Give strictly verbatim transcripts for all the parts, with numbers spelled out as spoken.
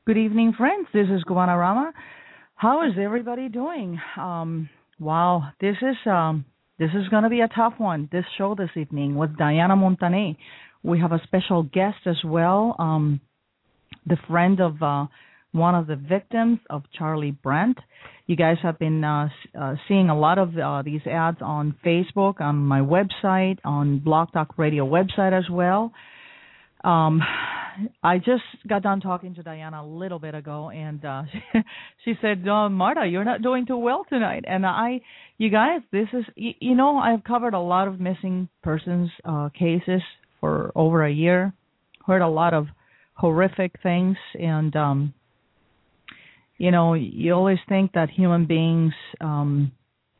Good evening, friends. This is Guanarama. How is everybody doing? Um, wow, this is um, this is going to be a tough one. This show this evening with Diana Montané. We have a special guest as well, um, the friend of uh, one of the victims of Charlie Brent. You guys have been uh, uh, seeing a lot of uh, these ads on Facebook, on my website, on Blog Talk Radio website as well. Um, I just got done talking to Diana a little bit ago, and uh, she, she said, oh, Marta, you're not doing too well tonight. And I, you guys, this is, you, you know, I've covered a lot of missing persons uh, cases for over a year, heard a lot of horrific things, and, um, you know, you always think that human beings um,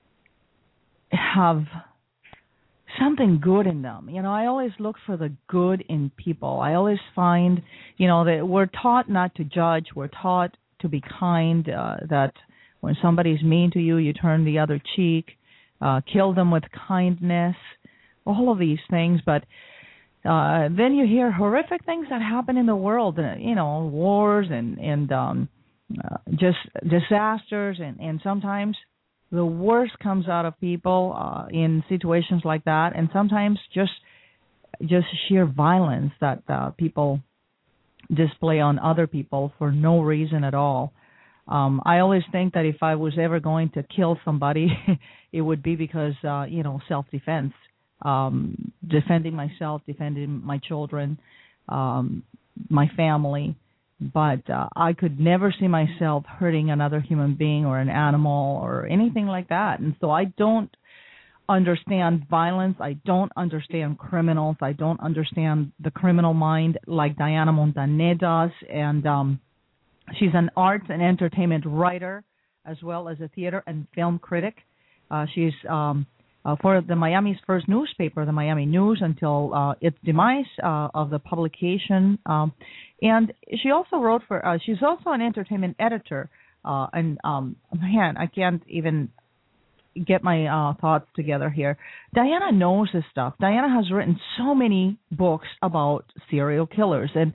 have something good in them. You know, I always look for the good in people. I always find, you know, that we're taught not to judge. We're taught to be kind, uh, that when somebody's mean to you, you turn the other cheek, uh, kill them with kindness, all of these things. But uh, then you hear horrific things that happen in the world, uh, you know, wars and, and um, uh, just disasters, and, and sometimes the worst comes out of people uh, in situations like that, and sometimes just just sheer violence that uh, people display on other people for no reason at all. Um, I always think that if I was ever going to kill somebody, it would be because, uh, you know, self-defense, um, defending myself, defending my children, um, my family. But uh, I could never see myself hurting another human being or an animal or anything like that. And so I don't understand violence. I don't understand criminals. I don't understand the criminal mind like Diana Montané does. And um, she's an arts and entertainment writer as well as a theater and film critic. Uh, she's um, uh, for the Miami's first newspaper, the Miami News, until uh, its demise uh, of the publication. Um, and she also wrote for, uh, she's also an entertainment editor. Uh, and, um, man, I can't even get my uh, thoughts together here. Diana knows this stuff. Diana has written so many books about serial killers. And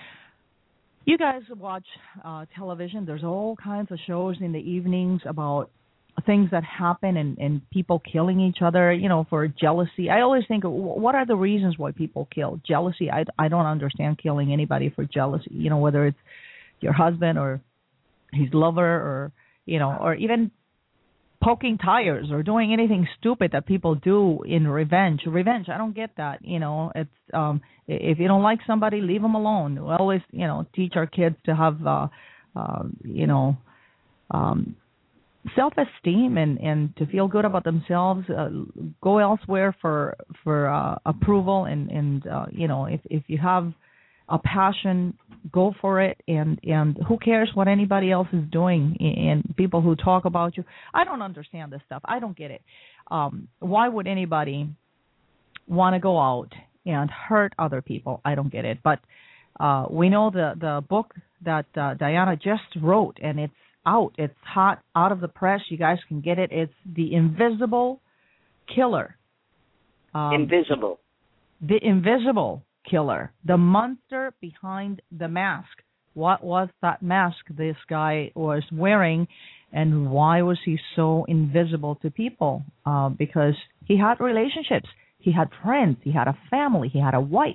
you guys watch uh, television. There's all kinds of shows in the evenings about things that happen and, and people killing each other, you know, for jealousy. I always think, what are the reasons why people kill? Jealousy, I, I don't understand killing anybody for jealousy, you know, whether it's your husband or his lover or, you know, or even poking tires or doing anything stupid that people do in revenge. Revenge, I don't get that, you know. It's um, if you don't like somebody, leave them alone. We always, you know, teach our kids to have, uh, uh, you know, um, self-esteem and, and to feel good about themselves. Uh, go elsewhere for for uh, approval, and and uh, you know, if if you have a passion, go for it, and and who cares what anybody else is doing, and people who talk about you. I don't understand this stuff. I don't get it. Um, why would anybody want to go out and hurt other people? I don't get it. But uh, we know the the book that uh, Diana just wrote, and it's out. It's hot, out of the press. You guys can get it. It's The Invisible Killer. Um, Invisible. The Invisible Killer. The monster behind the mask. What was that mask this guy was wearing, and why was he so invisible to people? Uh, because he had relationships. He had friends. He had a family. He had a wife.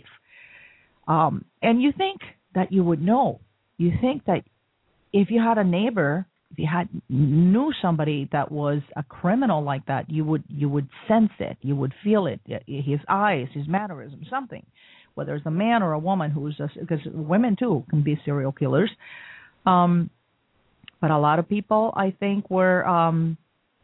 Um, and you think that you would know. You think that if you had a neighbor, if you had knew somebody that was a criminal like that, you would you would sense it, you would feel it, his eyes, his mannerisms, something. Whether it's a man or a woman who's a, because women too can be serial killers. Um, but a lot of people, I think, were, um,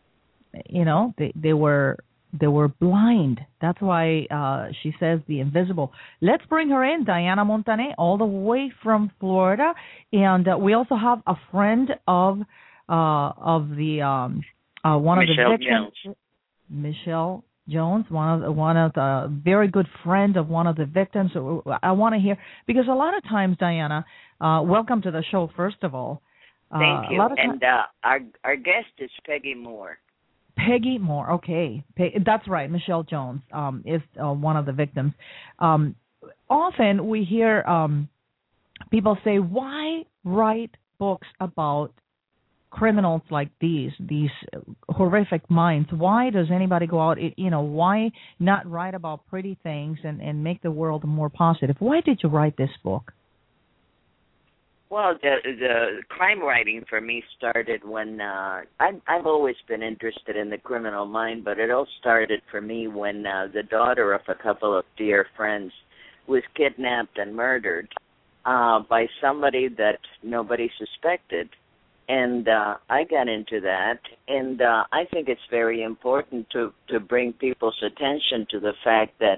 you know, they they were. They were blind. That's why uh, she says the invisible. Let's bring her in, Diana Montané, all the way from Florida. And uh, we also have a friend of uh, of the um, uh, one Michelle of the victims, Jones. Michelle Jones, one of the, one of the very good friend of one of the victims. I want to hear, because a lot of times, Diana, uh, welcome to the show. First of all, uh, thank you. And uh, our our guest is Peggy Moore. Peggy Moore, okay. Pe- that's right, Michelle Jones um, is uh, one of the victims. Um, often we hear um, people say, why write books about criminals like these, these horrific minds? Why does anybody go out, you know, why not write about pretty things and, and make the world more positive? Why did you write this book? Well, the the crime writing for me started when uh, I, I've always been interested in the criminal mind, but it all started for me when uh, the daughter of a couple of dear friends was kidnapped and murdered uh, by somebody that nobody suspected. And uh, I got into that, and uh, I think it's very important to, to bring people's attention to the fact that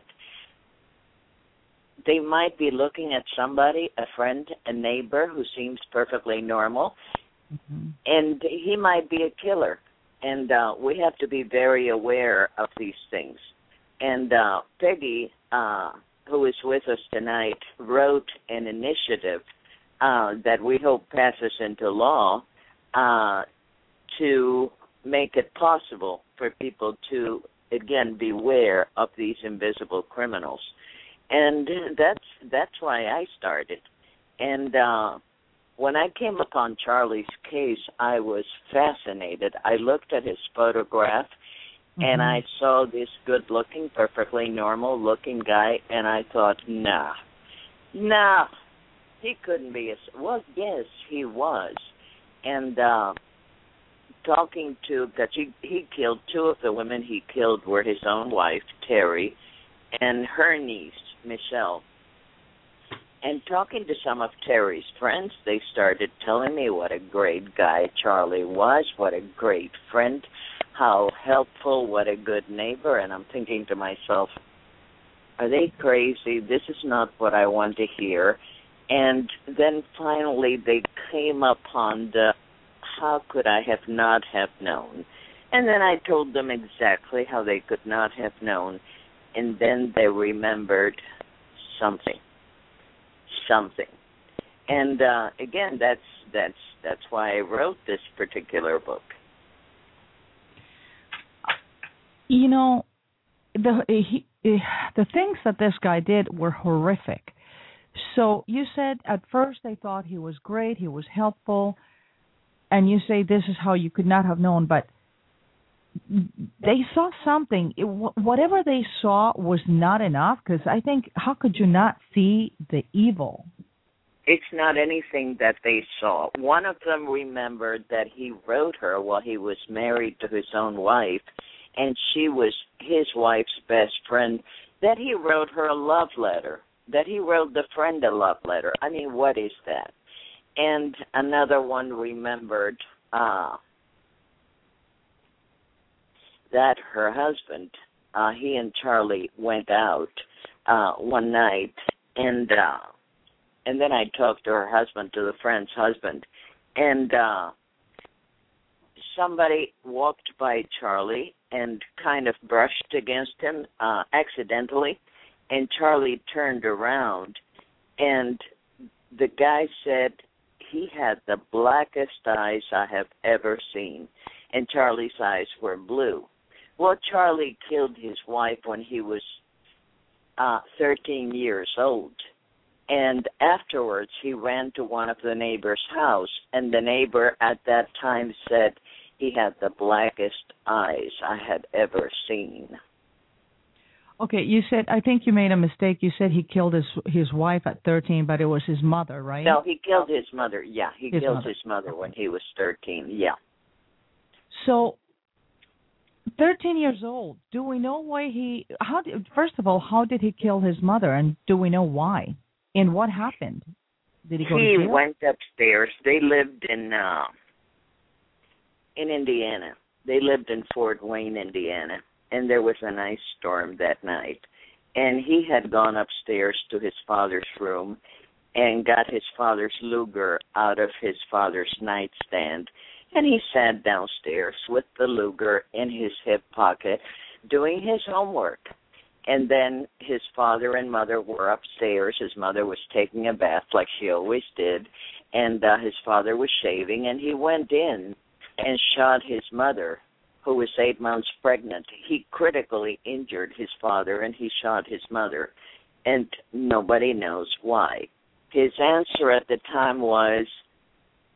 they might be looking at somebody, a friend, a neighbor who seems perfectly normal, mm-hmm. and he might be a killer. And uh, we have to be very aware of these things. And uh, Peggy, uh, who is with us tonight, wrote an initiative uh, that we hope passes into law uh, to make it possible for people to, again, beware of these invisible criminals. And that's that's why I started. And uh, when I came upon Charlie's case, I was fascinated. I looked at his photograph, mm-hmm. and I saw this good-looking, perfectly normal-looking guy, and I thought, nah, nah, he couldn't be a... Well, yes, he was. And uh, talking to... Because he, he killed two of the women he killed were his own wife, Terry, and her niece, Michelle. And talking to some of Terry's friends, they started telling me what a great guy Charlie was, what a great friend, how helpful, what a good neighbor. And I'm thinking to myself, are they crazy? This is not what I want to hear. And then finally they came upon the, how could I have not have known? And then I told them exactly how they could not have known. And then they remembered something, something. And uh, again, that's that's that's why I wrote this particular book. You know, the he, the things that this guy did were horrific. So you said at first they thought he was great, he was helpful, and you say this is how you could not have known, but they saw something. It, whatever they saw was not enough, because I think, how could you not see the evil? It's not anything that they saw. One of them remembered that he wrote her while he was married to his own wife, and she was his wife's best friend, that he wrote her a love letter, that he wrote the friend a love letter. I mean, what is that? And another one remembered... Uh, that her husband, uh, he and Charlie went out uh, one night, and uh, and then I talked to her husband, to the friend's husband, and uh, somebody walked by Charlie and kind of brushed against him uh, accidentally, and Charlie turned around, and the guy said he had the blackest eyes I have ever seen, and Charlie's eyes were blue. Well, Charlie killed his wife when he was uh, thirteen years old. And afterwards, he ran to one of the neighbor's house, and the neighbor at that time said he had the blackest eyes I had ever seen. Okay, you said, I think you made a mistake. You said he killed his his wife at thirteen, but it was his mother, right? No, he killed his mother. Yeah, he his killed mother. his mother when he was thirteen. Yeah. So... thirteen years old. Do we know why he? How? Did, first of all, how did he kill his mother, and do we know why? And what happened? Did he go he to jail? He went upstairs. They lived in uh, in Indiana. They lived in Fort Wayne, Indiana, and there was an ice storm that night. And he had gone upstairs to his father's room and got his father's Luger out of his father's nightstand. And he sat downstairs with the Luger in his hip pocket doing his homework. And then his father and mother were upstairs. His mother was taking a bath like she always did. And uh, his father was shaving. And he went in and shot his mother, who was eight months pregnant. He critically injured his father, and he shot his mother. And nobody knows why. His answer at the time was,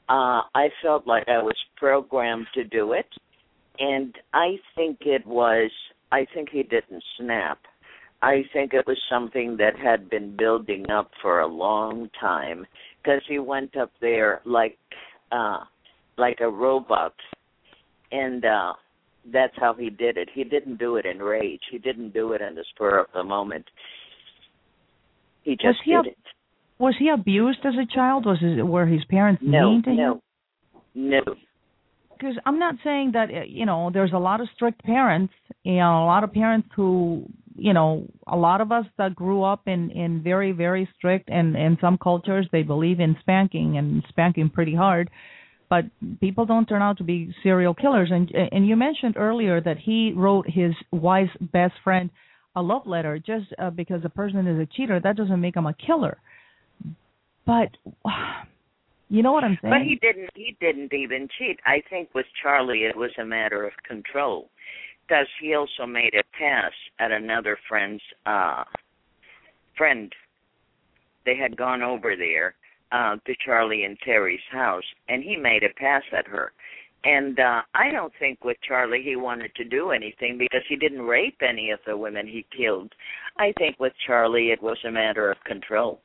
uh, I felt like I was programmed to do it, and I think it was, I think he didn't snap. I think it was something that had been building up for a long time, because he went up there like uh, like a robot, and uh, that's how he did it. He didn't do it in rage. He didn't do it in the spur of the moment. He just was he did ab- it. Was he abused as a child? Was his, were his parents No, mean to no, him? no. Because I'm not saying that, uh, you know, there's a lot of strict parents, you know, a lot of parents who, you know, a lot of us that grew up in, in very, very strict, and in some cultures they believe in spanking and spanking pretty hard, but people don't turn out to be serial killers. And and you mentioned earlier that he wrote his wife's best friend a love letter. Just uh, because a person is a cheater, that doesn't make him a killer. But you know what I'm saying? But he didn't. He didn't even cheat. I think with Charlie, it was a matter of control, because he also made a pass at another friend's uh, friend. They had gone over there uh, to Charlie and Terry's house, and he made a pass at her. And uh, I don't think with Charlie he wanted to do anything, because he didn't rape any of the women he killed. I think with Charlie it was a matter of control.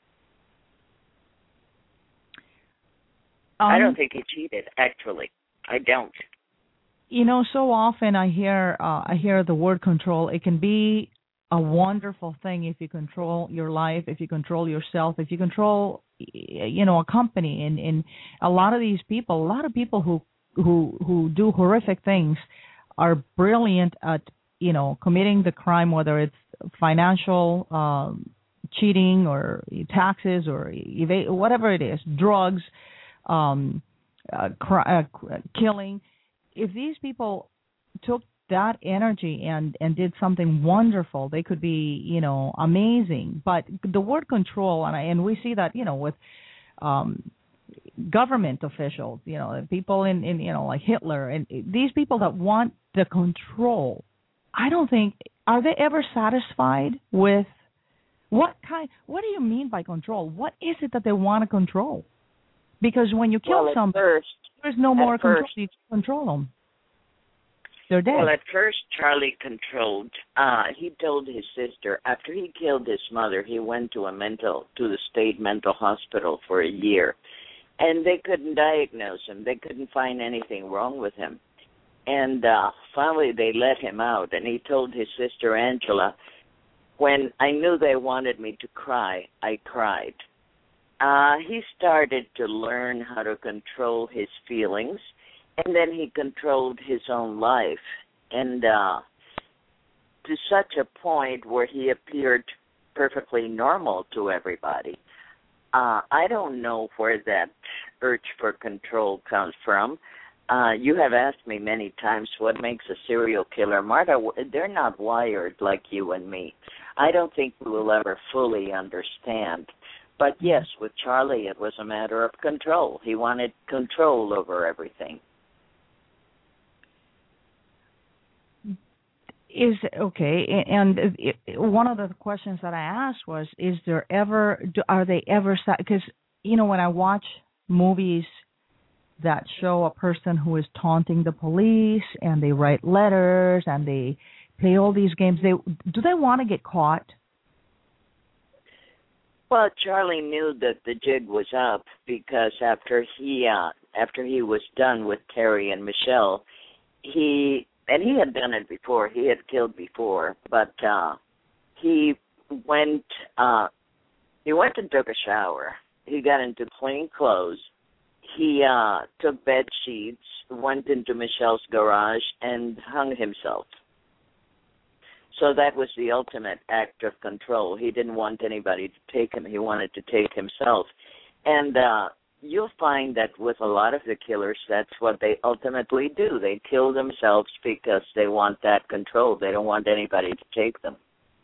Um, I don't think he cheated, actually. I don't. You know, so often I hear uh, I hear the word control. It can be a wonderful thing if you control your life, if you control yourself, if you control, you know, a company. And, and a lot of these people, a lot of people who who who do horrific things are brilliant at, you know, committing the crime, whether it's financial um, cheating or taxes or eva- whatever it is, drugs. Um, uh, cr- uh, killing. If these people took that energy and, and did something wonderful, they could be, you know, amazing. But the word control, and I, and we see that, you know, with um, government officials, you know, people in, in, you know, like Hitler, and these people that want the control. I don't think, are they ever satisfied with what kind? What do you mean by control? What is it that they want to control? Because when you kill well, somebody, first, there's no more control. First, you can control them. They're dead. Well, at first, Charlie controlled. Uh, he told his sister, after he killed his mother, he went to a mental, to the state mental hospital for a year. And they couldn't diagnose him. They couldn't find anything wrong with him. And uh, finally, they let him out. And he told his sister, Angela, when I knew they wanted me to cry, I cried. Uh, he started to learn how to control his feelings, and then he controlled his own life, and uh, to such a point where he appeared perfectly normal to everybody. Uh, I don't know where that urge for control comes from. Uh, you have asked me many times what makes a serial killer. Marta, they're not wired like you and me. I don't think we will ever fully understand. But yes, with Charlie, it was a matter of control. He wanted control over everything. Is okay, and it, one of the questions that I asked was: Is there ever? Do, are they ever? Because you know, when I watch movies that show a person who is taunting the police, and they write letters, and they play all these games, they do they want to get caught? Well, Charlie knew that the jig was up, because after he uh, after he was done with Terry and Michelle, he and he had done it before. He had killed before, but uh, he went uh, he went and took a shower. He got into clean clothes. He uh, took bed sheets, went into Michelle's garage, and hung himself. So that was the ultimate act of control. He didn't want anybody to take him. He wanted to take himself. And uh, you'll find that with a lot of the killers, that's what they ultimately do. They kill themselves because they want that control. They don't want anybody to take them.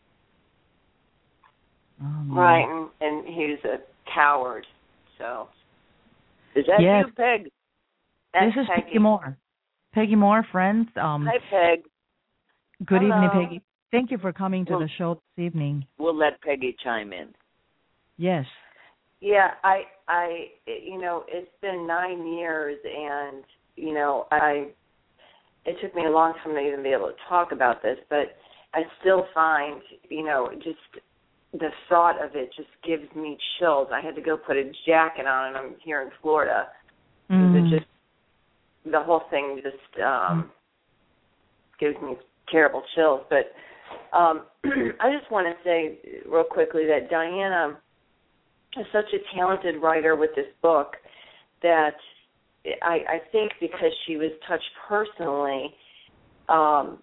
Um, right, and, and he's a coward. So is that yes. you, Peg? That's this is Peggy. Peggy Moore. Peggy Moore, friends. Um, Hi, Peg. Good Hello. evening, Peggy. Thank you for coming to we'll, the show this evening. We'll let Peggy chime in. Yes. Yeah, I, I, you know, it's been nine years, and you know, I. It took me a long time to even be able to talk about this, but I still find, you know, just the thought of it just gives me chills. I had to go put a jacket on, and I'm here in Florida. Mm. It just the whole thing just um, gives me terrible chills. But um, I just want to say real quickly that Diana is such a talented writer with this book that I, I think because she was touched personally um,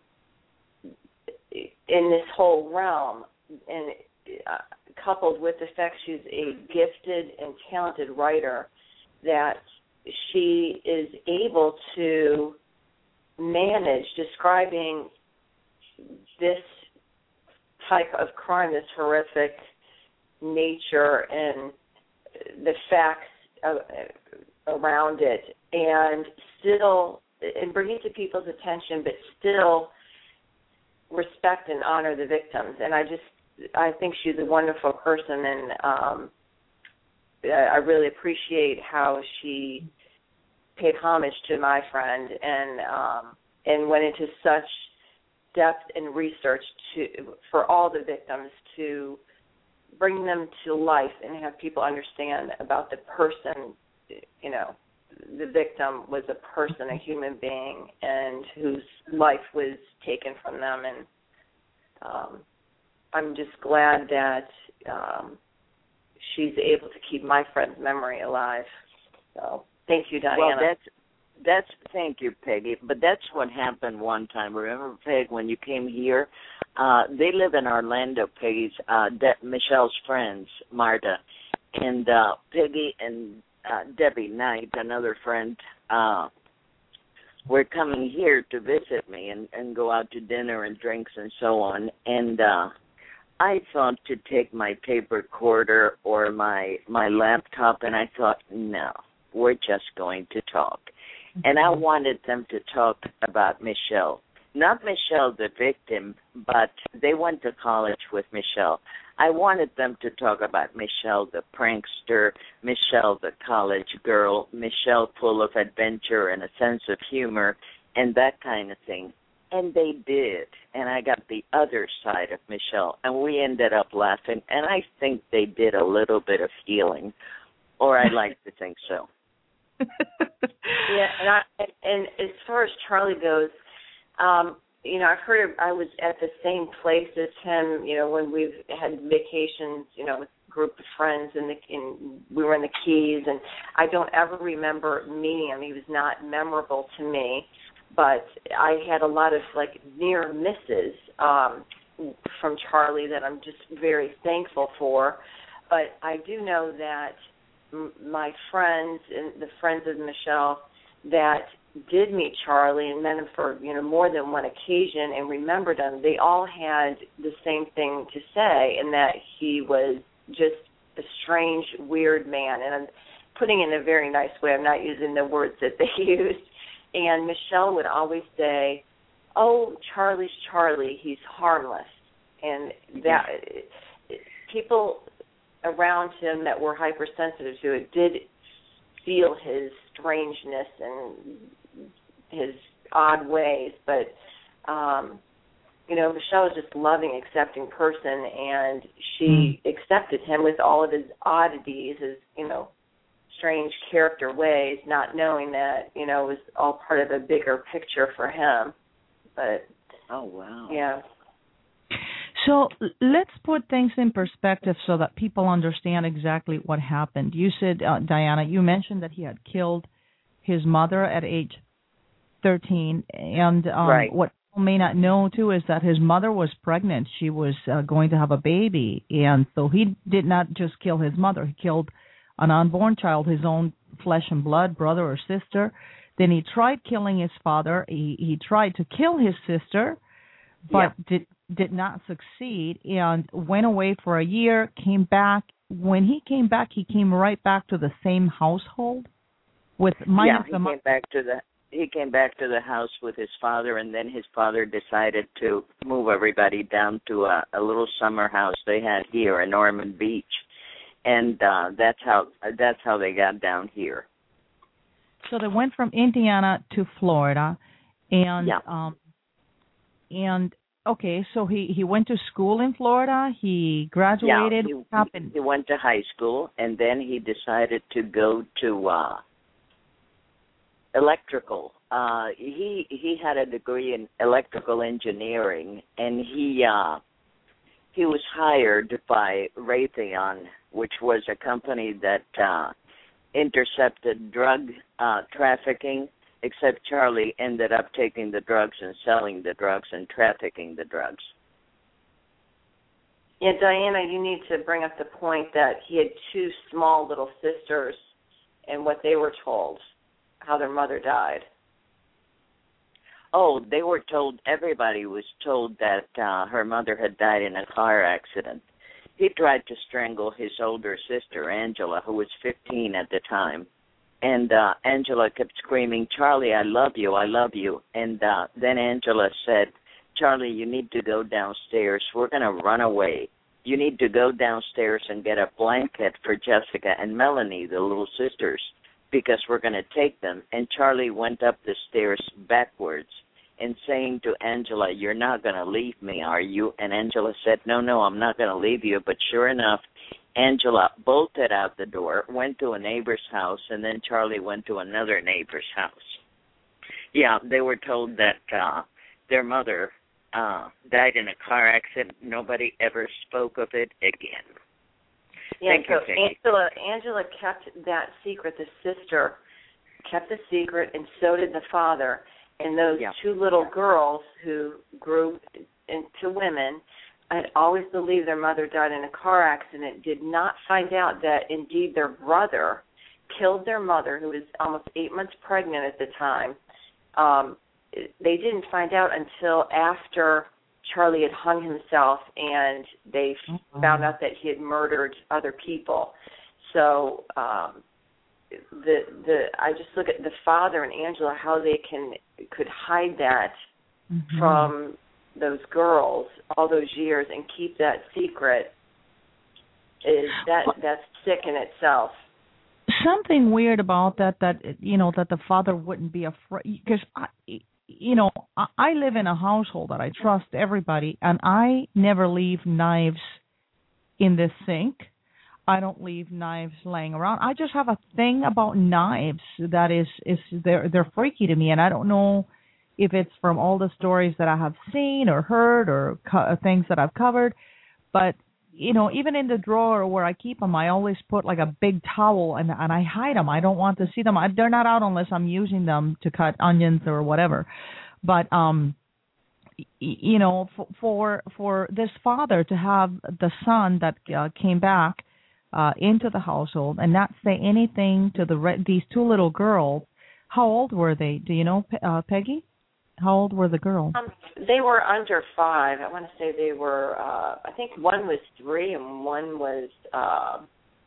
in this whole realm, and uh, coupled with the fact she's a gifted and talented writer, that she is able to manage describing this type of crime, this horrific nature, and the facts of, around it, and still, and bring it to people's attention, but still respect and honor the victims. And I just, I think she's a wonderful person, and um, I really appreciate how she paid homage to my friend and um, and went into such depth and research to for all the victims to bring them to life and have people understand about the person. You know, the victim was a person, a human being, and whose life was taken from them. And um, I'm just glad that um, she's able to keep my friend's memory alive. So thank you, Diana. Well, that's that's thank you, Peggy. But that's what happened one time. Remember, Peg, when you came here? Uh, they live in Orlando, Peggy's uh, De- Michelle's friends, Marta, and uh, Peggy and Uh, Debbie Knight, another friend, uh, were coming here to visit me and, and go out to dinner and drinks and so on. And uh, I thought to take my tape recorder or my my laptop, and I thought, no, we're just going to talk. Mm-hmm. And I wanted them to talk about Michelle. Not Michelle, the victim, but they went to college with Michelle. I wanted them to talk about Michelle, the prankster, Michelle, the college girl, Michelle full of adventure and a sense of humor and that kind of thing. And they did. And I got the other side of Michelle, and we ended up laughing. And I think they did a little bit of healing, or I like to think so. Yeah, and, I, and as far as Charlie goes, um, you know, I've heard I was at the same place as him, you know, when we've had vacations, you know, with a group of friends, and in, we were in the Keys, and I don't ever remember meeting him. He was not memorable to me, but I had a lot of, like, near misses um, from Charlie that I'm just very thankful for. But I do know that m- my friends and the friends of Michelle that did meet Charlie and met him for, you know, more than one occasion and remembered him, they all had the same thing to say, and that he was just a strange, weird man. And I'm putting it in a very nice way. I'm not using the words that they used. And Michelle would always say, oh, Charlie's Charlie, he's harmless. And that people around him that were hypersensitive to it did feel his strangeness and his odd ways, but um, you know, Michelle was just a loving, accepting person, and she mm. accepted him with all of his oddities, his, you know, strange character ways, not knowing that, you know, it was all part of a bigger picture for him. But oh wow, yeah. So let's put things in perspective so that people understand exactly what happened. You said, uh, Diana, you mentioned that he had killed his mother at age thirteen, and um, right. what people may not know, too, is that his mother was pregnant. She was uh, going to have a baby, and so he did not just kill his mother. He killed an unborn child, his own flesh and blood, brother or sister. Then he tried killing his father. He, he tried to kill his sister, but yeah. did did not succeed, and went away for a year, came back. When he came back, he came right back to the same household with minus yeah, he the came back to the he came back to the house with his father, and then his father decided to move everybody down to a, a little summer house they had here in Ormond Beach. and uh, that's how that's how they got down here. So they went from Indiana to Florida, and yeah. um, and okay, so he, he went to school in Florida. He graduated. Yeah, he, what happened? He went to high school, and then he decided to go to uh, electrical. Uh, he he had a degree in electrical engineering, and he uh, he was hired by Raytheon, which was a company that uh, intercepted drug uh, trafficking. Except Charlie ended up taking the drugs and selling the drugs and trafficking the drugs. Yeah, Diana, you need to bring up the point that he had two small little sisters and what they were told, how their mother died. Oh, they were told, everybody was told that uh, her mother had died in a car accident. He tried to strangle his older sister, Angela, who was fifteen at the time. And uh, Angela kept screaming, Charlie, I love you, I love you. And uh, then Angela said, Charlie, you need to go downstairs. We're going to run away. You need to go downstairs and get a blanket for Jessica and Melanie, the little sisters, because we're going to take them. And Charlie went up the stairs backwards and saying to Angela, you're not going to leave me, are you? And Angela said, no, no, I'm not going to leave you. But sure enough, Angela bolted out the door, went to a neighbor's house, and then Charlie went to another neighbor's house. Yeah, they were told that uh, their mother uh, died in a car accident. Nobody ever spoke of it again. Yeah, Thank so you, Peggy. Angela, Angela kept that secret. The sister kept the secret, and so did the father. And those yeah. two little girls who grew into women had always believed their mother died in a car accident, did not find out that, indeed, their brother killed their mother, who was almost eight months pregnant at the time. Um, they didn't find out until after Charlie had hung himself, and they mm-hmm. found out that he had murdered other people. So um, the the I just look at the father and Angela, how they can could hide that mm-hmm. from those girls all those years and keep that secret. Is that that's sick in itself. Something weird about that, that, you know, that the father wouldn't be afraid, because, you know, I live in a household that I trust everybody, and I never leave knives in the sink. I don't leave knives laying around. I just have a thing about knives that is, is they're, they're freaky to me, and I don't know if it's from all the stories that I have seen or heard or co- things that I've covered, but you know, even in the drawer where I keep them, I always put like a big towel and and I hide them. I don't want to see them. I, they're not out unless I'm using them to cut onions or whatever. But um, y- you know, for, for for this father to have the son that uh, came back uh, into the household and not say anything to the re- these two little girls. How old were they? Do you know, uh, Peggy? How old were the girls? Um, they were under five. I want to say they were, uh, I think one was three and one was uh,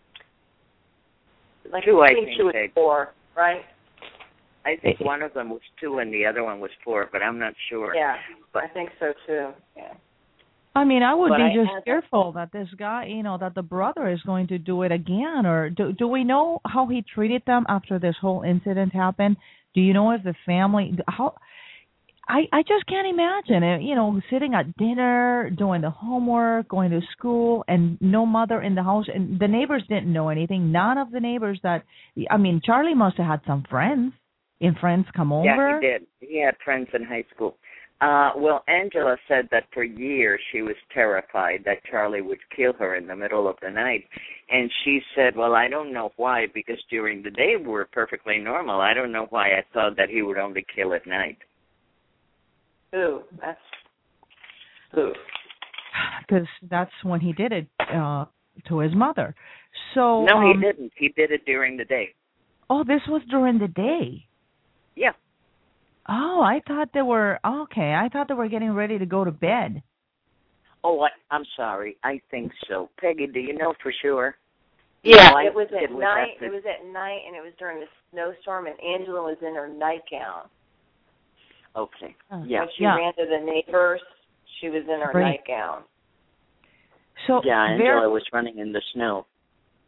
like two, I between think, two and Peg. four, right? I think one of them was two and the other one was four, but I'm not sure. Yeah, but, I think so too. Yeah. I mean, I would but be I just fearful that this guy, you know, that the brother is going to do it again. Or do do we know how he treated them after this whole incident happened? Do you know if the family, how... I, I just can't imagine it, you know, sitting at dinner, doing the homework, going to school, and no mother in the house. And the neighbors didn't know anything. None of the neighbors that, I mean, Charlie must have had some friends. And friends come over. Yeah, he did. He had friends in high school. Uh, well, Angela said that for years she was terrified that Charlie would kill her in the middle of the night. And she said, well, I don't know why, because during the day we were perfectly normal. I don't know why I thought that he would only kill at night. Ooh, that's ooh. Because that's when he did it uh, to his mother. So no, um, he didn't. He did it during the day. Oh, this was during the day. Yeah. Oh, I thought they were okay. I thought they were getting ready to go to bed. Oh, I, I'm sorry. I think so. Peggy, do you know for sure? Yeah, no, it was at it was night. after... It was at night, and it was during the snowstorm, and Angela was in her nightgown. Okay. Oh, yeah. When she yeah. ran to the neighbors, she was in her right. nightgown. So yeah, Angela very, was running in the snow.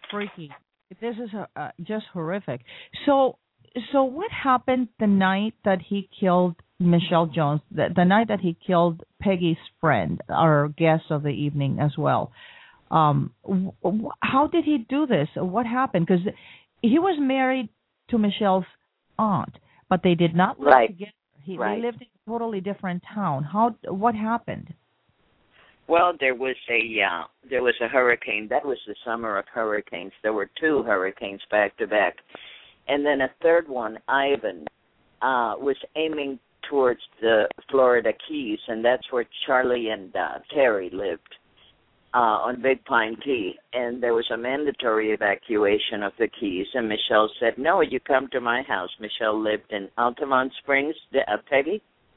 freaky. This is uh, uh, just horrific. So, so what happened the night that he killed Michelle Jones? The, the night that he killed Peggy's friend, our guest of the evening as well. Um, w- w- how did he do this? What happened? Because he was married to Michelle's aunt, but they did not live right. together. He, right. They lived in a totally different town. How? What happened? Well, there was a uh, there was a hurricane. That was the summer of hurricanes. There were two hurricanes back to back, and then a third one, Ivan, uh, was aiming towards the Florida Keys, and that's where Charlie and uh, Terry lived uh, on Big Pine Key. And there was a mandatory evacuation of the Keys, and Michelle said, "No, you come to my house." Michelle lived in Altamont Springs. Uh, Peggy?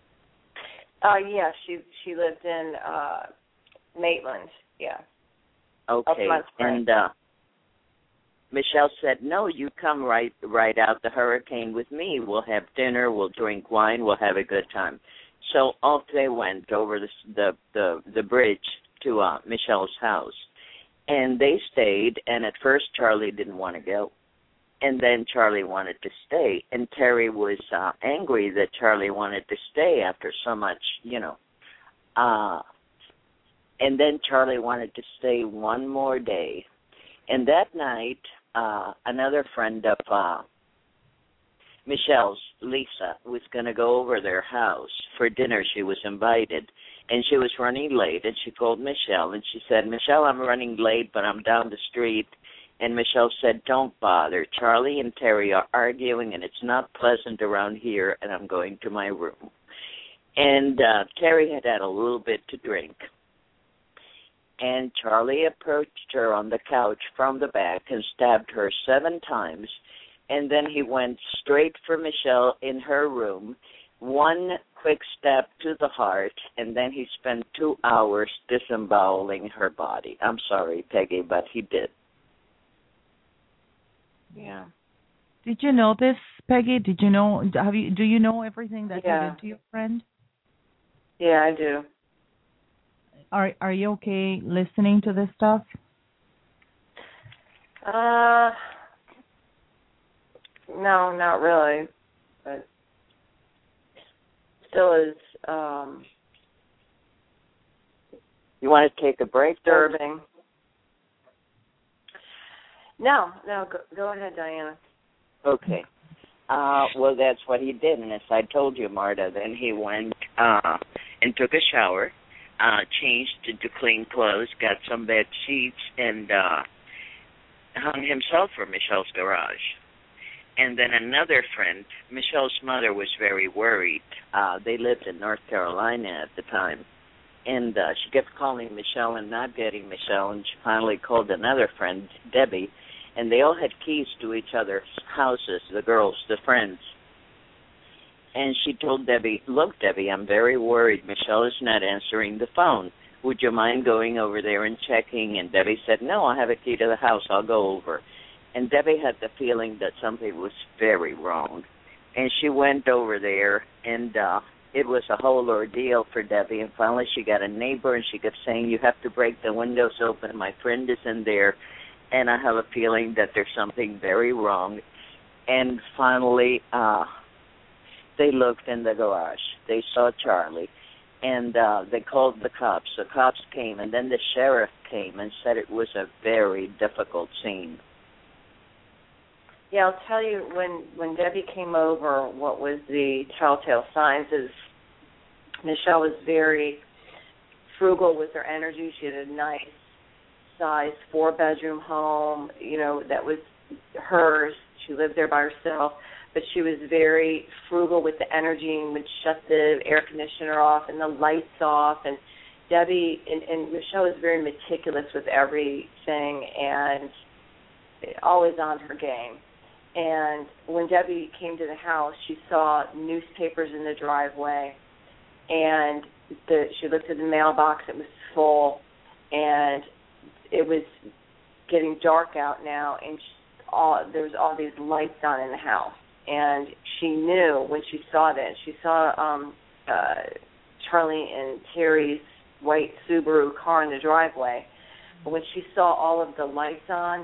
Uh, yeah, she she lived in uh, Maitland. Yeah. Okay, and uh, Michelle said, "No, you come right right out the hurricane with me. We'll have dinner, we'll drink wine, we'll have a good time." So off they went over the the the, the bridge to uh, Michelle's house, and they stayed. And at first, Charlie didn't want to go, and then Charlie wanted to stay, and Terry was uh, angry that Charlie wanted to stay after so much, you know. Uh, and then Charlie wanted to stay one more day. And that night, uh, another friend of uh, Michelle's, Lisa, was going to go over their house for dinner. She was invited, and she was running late, and she called Michelle, and she said, "Michelle, I'm running late, but I'm down the street." And Michelle said, "Don't bother. Charlie and Terry are arguing, and it's not pleasant around here, and I'm going to my room." And uh, Terry had had a little bit to drink. And Charlie approached her on the couch from the back and stabbed her seven times. And then he went straight for Michelle in her room, one quick stab to the heart, and then he spent two hours disemboweling her body. I'm sorry, Peggy, but he did. Yeah. Did you know this, Peggy? Did you know? Have you? Do you know everything that Yeah. he did to your friend? Yeah, I do. Are Are you okay listening to this stuff? Uh, no, not really, but still is um. You want to take a break? Disturbing. No, no, go, go ahead, Diana. Okay. Uh, well, that's what he did, and as I told you, Marta, then he went uh, and took a shower, uh, changed into clean clothes, got some bed sheets, and uh, hung himself for Michelle's garage. And then another friend, Michelle's mother was very worried. Uh, they lived in North Carolina at the time. And uh, she kept calling Michelle and not getting Michelle, and she finally called another friend, Debbie, and they all had keys to each other's houses, the girls, the friends. And she told Debbie, "Look, Debbie, I'm very worried. Michelle is not answering the phone. Would you mind going over there and checking?" And Debbie said, "No, I have a key to the house. I'll go over." And Debbie had the feeling that something was very wrong. And she went over there, and uh, it was a whole ordeal for Debbie. And finally she got a neighbor, and she kept saying, "You have to break the windows open. My friend is in there, and I have a feeling that there's something very wrong." And finally uh, they looked in the garage. They saw Charlie, and uh, they called the cops. The cops came, and then the sheriff came and said it was a very difficult scene. Yeah, I'll tell you, when, when Debbie came over, what was the telltale signs is Michelle was very frugal with her energy. She had a nice size four-bedroom home, you know, that was hers. She lived there by herself, but she was very frugal with the energy and would shut the air conditioner off and the lights off. And Debbie and, and Michelle was very meticulous with everything and always on her game. And when Debbie came to the house, she saw newspapers in the driveway, and the, she looked at the mailbox. It was full, and it was getting dark out now, and she, all, there was all these lights on in the house. And she knew when she saw that. She saw um, uh, Charlie and Terry's white Subaru car in the driveway. But when she saw all of the lights on,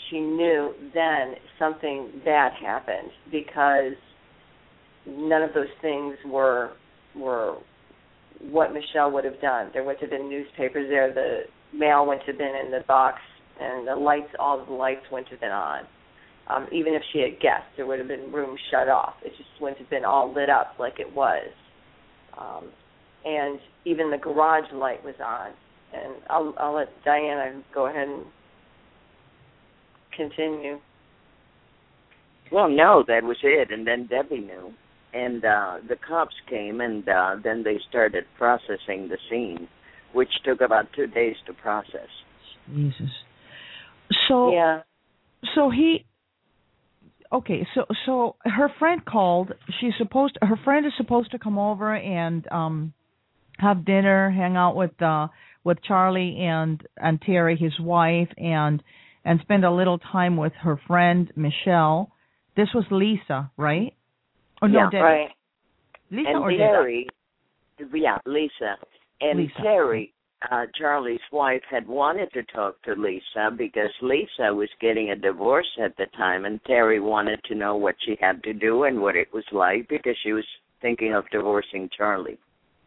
she knew then something bad happened, because none of those things were were what Michelle would have done. There would have been newspapers there, the mail wouldn't have been in the box, and the lights, all of the lights wouldn't have been on. Um, even if she had guessed, there would have been rooms shut off. It just wouldn't have been all lit up like it was. Um, and even the garage light was on. And I'll, I'll let Diana go ahead and continue. Well, no, that was it. And then Debbie knew. And uh, the cops came, and uh, then they started processing the scene, which took about two days to process. Jesus. So, yeah. So he... Okay, so so her friend called. She's supposed to, her friend is supposed to come over and um, have dinner, hang out with uh, with Charlie and and Terry, his wife, and and spend a little time with her friend Michelle. This was Lisa, right? Oh no, yeah, Debbie. right. Lisa and or Terry, Debbie? Yeah, Lisa and Lisa. Terry. Uh, Charlie's wife had wanted to talk to Lisa because Lisa was getting a divorce at the time, and Terry wanted to know what she had to do and what it was like because she was thinking of divorcing Charlie.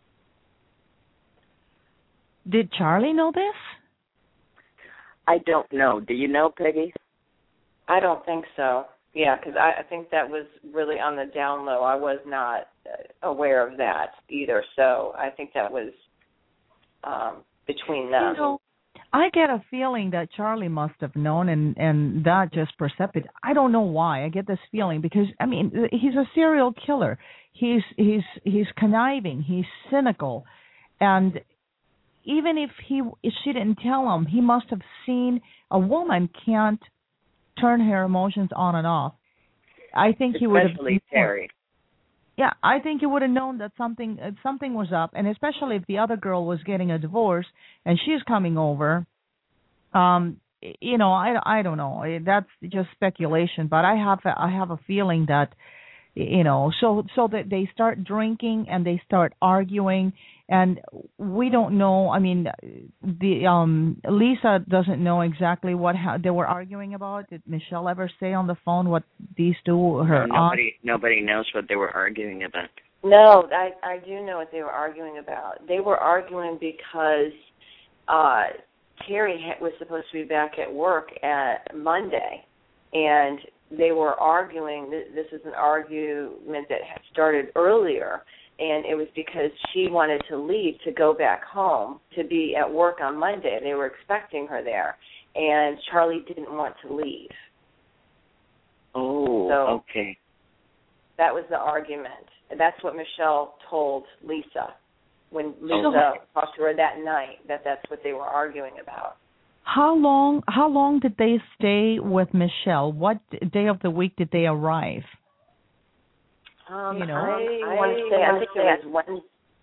Did Charlie know this? I don't know. Do you know, Peggy? I don't think so. Yeah, because I, I think that was really on the down low. I was not uh, aware of that either, so I think that was um, between them. You know, I get a feeling that Charlie must have known, and, and that just percepted. I don't know why. I get this feeling because, I mean, he's a serial killer. He's he's he's conniving. He's cynical, and even if he if she didn't tell him, he must have seen a woman can't turn her emotions on and off. I think especially he would have. Especially Terry. Yeah, I think he would have known that something uh, something was up, and especially if the other girl was getting a divorce and she's coming over. Um, you know, I, I don't know. That's just speculation, but I have a, I have a feeling that, you know, so so that they start drinking and they start arguing, and we don't know. I mean, the um Lisa doesn't know exactly what how they were arguing about. Did Michelle ever say on the phone what these two her no, nobody aunt? nobody knows what they were arguing about. No, I I do know what they were arguing about. They were arguing because uh, Terry was supposed to be back at work at Monday, and they were arguing. This is an argument that had started earlier, and it was because she wanted to leave to go back home to be at work on Monday. They were expecting her there, and Charlie didn't want to leave. Oh, so okay. That was the argument. That's what Michelle told Lisa when Lisa Okay. talked to her that night, that that's what they were arguing about. How long how long did they stay with Michelle? What day of the week did they arrive? Um, you know, I, I want to say, I think it was Wednesday.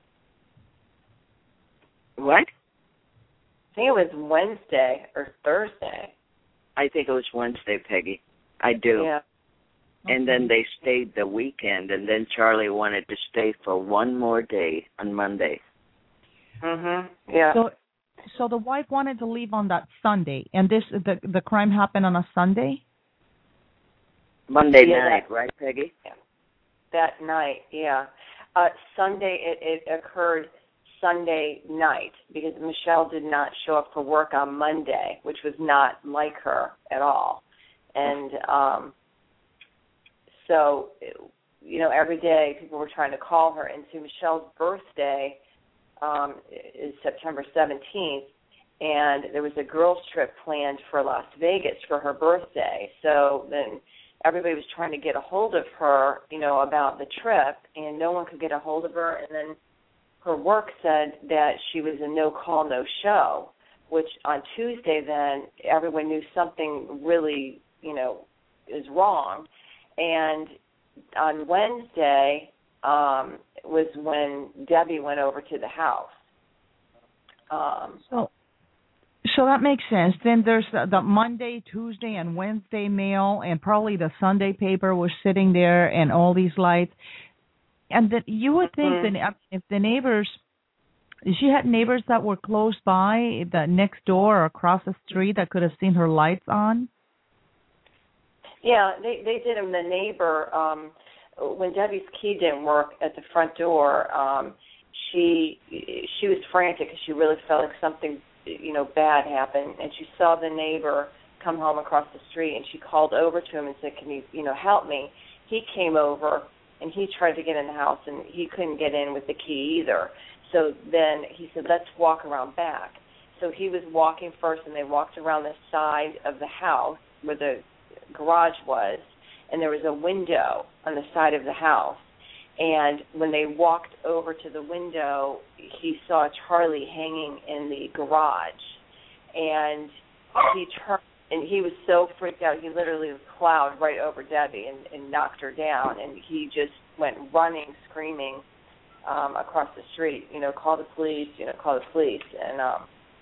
What? I think it was Wednesday or Thursday. I think it was Wednesday, Peggy. I do. Yeah. And then they stayed the weekend, and then Charlie wanted to stay for one more day on Monday. Mhm. Yeah. So, so the wife wanted to leave on that Sunday, and this the the crime happened on a Sunday. Monday Yeah, night, that, right, Peggy? Yeah. That night, yeah. Uh, Sunday, it, it occurred Sunday night because Michelle did not show up for work on Monday, which was not like her at all, and um. So, you know, every day people were trying to call her. And so Michelle's birthday um, is September seventeenth, and there was a girls' trip planned for Las Vegas for her birthday. So then everybody was trying to get a hold of her, you know, about the trip, and no one could get a hold of her. And then her work said that she was a no-call, no-show, which on Tuesday then everyone knew something really, you know, is wrong. And on Wednesday um, was when Debbie went over to the house. Um, so, so that makes sense. Then there's the, the Monday, Tuesday, and Wednesday mail, and probably the Sunday paper was sitting there, and all these lights. And that you would think mm-hmm. that if the neighbors, she had neighbors that were close by, the next door or across the street, that could have seen her lights on. Yeah, they they did them. The neighbor, um, when Debbie's key didn't work at the front door, um, she she was frantic because she really felt like something, you know, bad happened, and she saw the neighbor come home across the street, and she called over to him and said, "Can you, you know, help me?" He came over, and he tried to get in the house, and he couldn't get in with the key either. So then he said, "Let's walk around back." So he was walking first, and they walked around the side of the house where the garage was, and there was a window on the side of the house. And when they walked over to the window, he saw Charlie hanging in the garage, and he turned, and he was so freaked out, he literally plowed right over Debbie and, and knocked her down, and he just went running, screaming um, across the street, you know, call the police, you know, call the police. And um,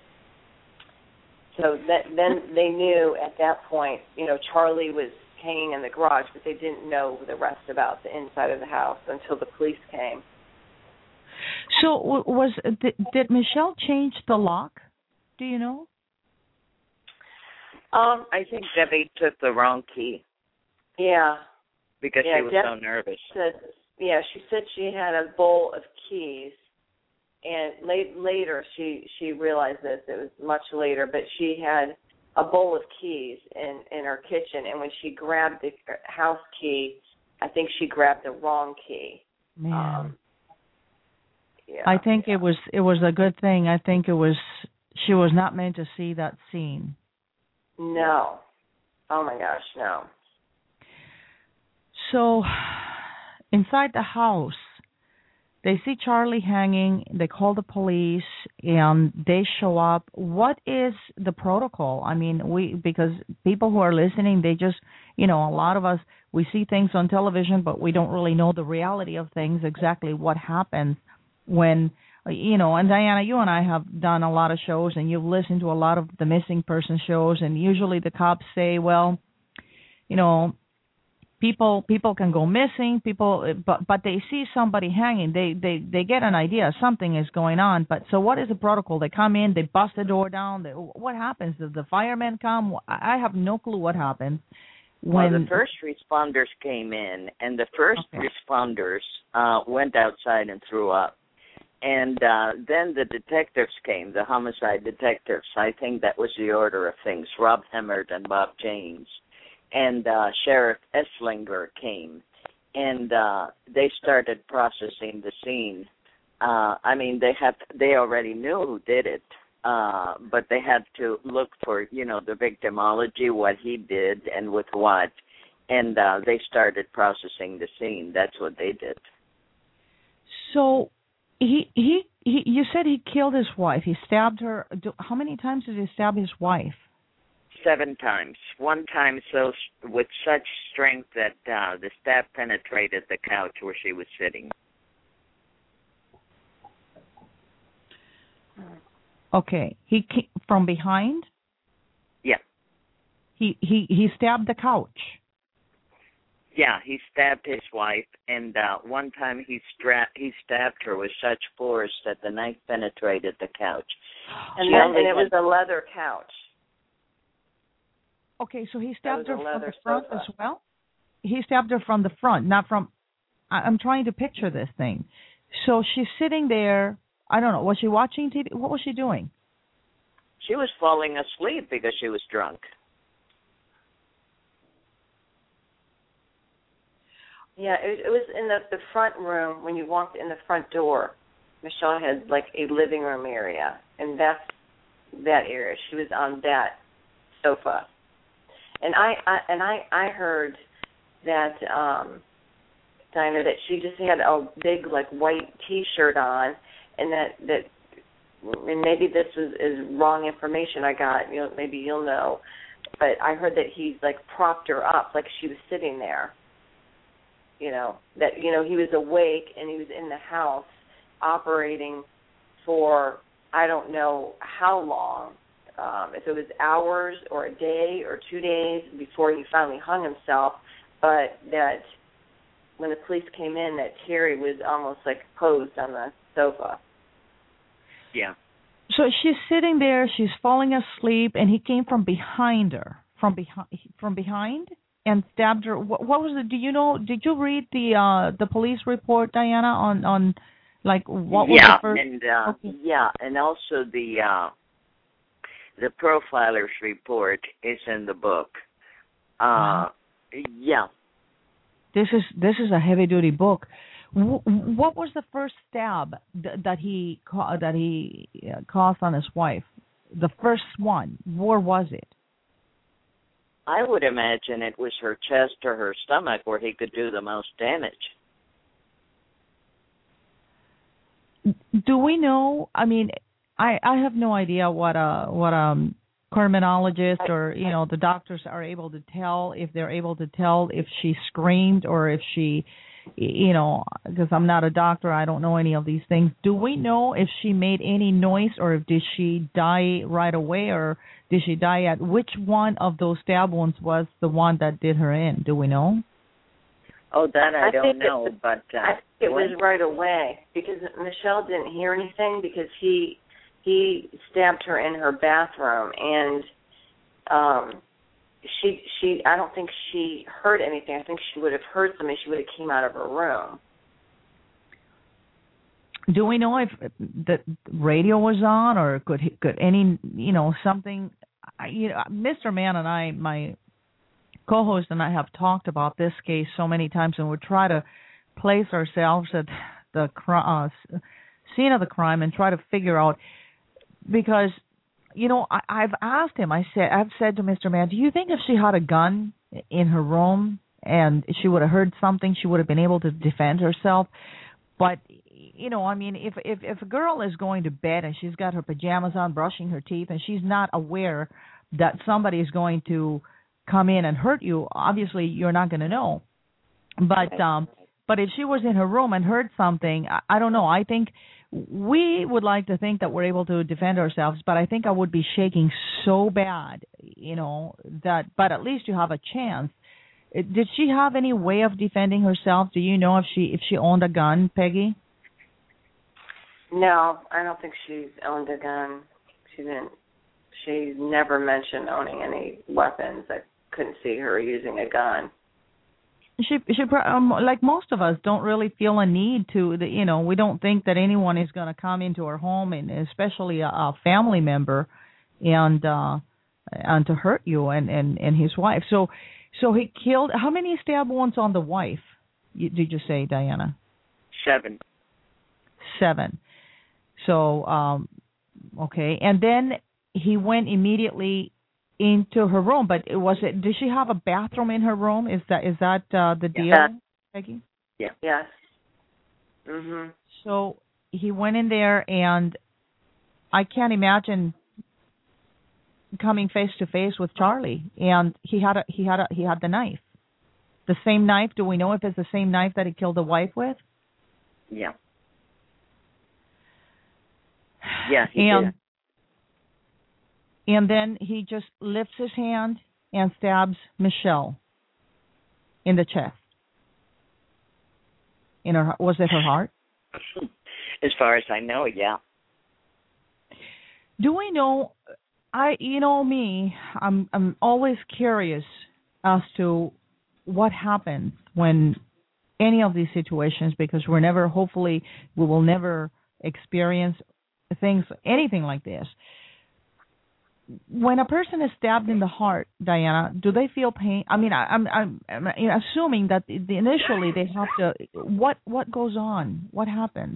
so that, then they knew at that point, you know, Charlie was hanging in the garage, but they didn't know the rest about the inside of the house until the police came. So was did, did Michelle change the lock? Do you know? Um, I think Debbie took the wrong key. Yeah. Because yeah, she was Deb so nervous. Said, yeah, she said she had a bowl of keys, and late, later she she realized this. It was much later, but she had a bowl of keys in, in her kitchen, and when she grabbed the house key, I think she grabbed the wrong key. Man. Um, yeah, I think yeah. it was it was a good thing. I think it was she was not meant to see that scene. No. Oh my gosh, no. So inside the house, they see Charlie hanging, they call the police, and they show up. What is the protocol? I mean, we because people who are listening, they just, you know, a lot of us, we see things on television, but we don't really know the reality of things, exactly what happens when, you know, and Diana, you and I have done a lot of shows, and you've listened to a lot of the missing person shows, and usually the cops say, well, you know, People people can go missing. People, but but they see somebody hanging. They they they get an idea something is going on. But so what is the protocol? They come in, they bust the door down. They, what happens? Does the firemen come? I have no clue what happens. When well, the first responders came in, and the first okay. responders uh, went outside and threw up. And uh, then the detectives came, the homicide detectives. I think that was the order of things. Rob Hemmert and Bob James. And uh, Sheriff Esslinger came, and uh, they started processing the scene. Uh, I mean, they had they already knew who did it, uh, but they had to look for, you know, the victimology, what he did, and with what, and uh, they started processing the scene. That's what they did. So, he he he. You said he killed his wife. He stabbed her. How many times did he stab his wife? Seven times. One time so with such strength that uh, the stab penetrated the couch where she was sitting. Okay. He came from behind? Yeah. He he he stabbed the couch. Yeah, he stabbed his wife, and uh, one time he stra- he stabbed her with such force that the knife penetrated the couch. And, then, and it was a leather couch. Okay, so he stabbed her from the front sofa. as well? He stabbed her from the front, not from... I'm trying to picture this thing. So she's sitting there. I don't know. Was she watching T V? What was she doing? She was falling asleep because she was drunk. Yeah, it, it was in the, the front room when you walked in the front door. Michelle had like a living room area, and that's that area. She was on that sofa. And I, I and I, I heard that um, Dinah that she just had a big like white T-shirt on, and that that and maybe this is, is wrong information I got. You know, maybe you'll know, but I heard that he like propped her up like she was sitting there. You know that you know he was awake and he was in the house operating for I don't know how long. Um, if it was hours or a day or two days before he finally hung himself, but that when the police came in, that Terry was almost like posed on the sofa. Yeah. So she's sitting there, she's falling asleep, and he came from behind her. From behind? From behind? and stabbed her. What, what was it? Do you know? Did you read the uh, the police report, Diana? On on like what was yeah, the first? and uh, Okay. yeah, and also the uh, the profiler's report is in the book. Uh, Wow. Yeah. This is this is a heavy duty book. W- what was the first stab th- that he ca- that he uh, caused on his wife? The first one. Where was it? I would imagine it was her chest or her stomach where he could do the most damage. Do we know? I mean, I I have no idea what a what um criminologist or you know the doctors are able to tell, if they're able to tell if she screamed or if she, you know, because I'm not a doctor, I don't know any of these things. Do we know if she made any noise or if did she die right away or did she die at which one of those stab wounds was the one that did her in? Do we know? Oh, that I, I don't think know, it, but uh, I think it was right away because Michelle didn't hear anything because he he stabbed her in her bathroom and um she she I don't think she heard anything. I think she would have heard something. She would have came out of her room. Do we know if the radio was on or could could any you know something? You know, Mister Mann and I, my co-host and I, have talked about this case so many times, and we try to place ourselves at the uh, scene of the crime and try to figure out because. You know, I, I've asked him. I said, I've said to Mister Mann, do you think if she had a gun in her room and she would have heard something, she would have been able to defend herself? But you know, I mean, if if if a girl is going to bed and she's got her pajamas on, brushing her teeth, and she's not aware that somebody is going to come in and hurt you, obviously you're not going to know. But um, but if she was in her room and heard something, I, I don't know. I think. We would like to think that we're able to defend ourselves, but I think I would be shaking so bad, you know, that, but at least you have a chance. Did she have any way of defending herself? Do you know if she if she owned a gun, Peggy? No, I don't think she's owned a gun. She didn't. She never mentioned owning any weapons. I couldn't see her using a gun. She, she, um, like most of us, don't really feel a need to. The, you know, we don't think that anyone is going to come into our home, and especially a, a family member, and uh, and to hurt you and, and, and his wife. So, so he killed. How many stab wounds on the wife? You, did you say, Diana? Seven. Seven. So, um, okay, and then he went immediately into her room, but it was it did she have a bathroom in her room? Is that is that uh, the deal, Yeah. Peggy? Yeah. Yes. Mhm. So he went in there, and I can't imagine coming face to face with Charlie. And he had a he had a he had the knife, the same knife. Do we know if it's the same knife that he killed the wife with? Yeah. Yeah. He and did. and then he just lifts his hand and stabs Michelle in the chest. In her, was it her heart? As far as I know, yeah. Do we know? I, you know me, I'm I'm always curious as to what happens when any of these situations, because we're never, hopefully, we will never experience things, anything like this. When a person is stabbed in the heart, Diana, do they feel pain? I mean, I, I'm, I'm, I'm assuming that the, initially they have to. What what goes on? What happens?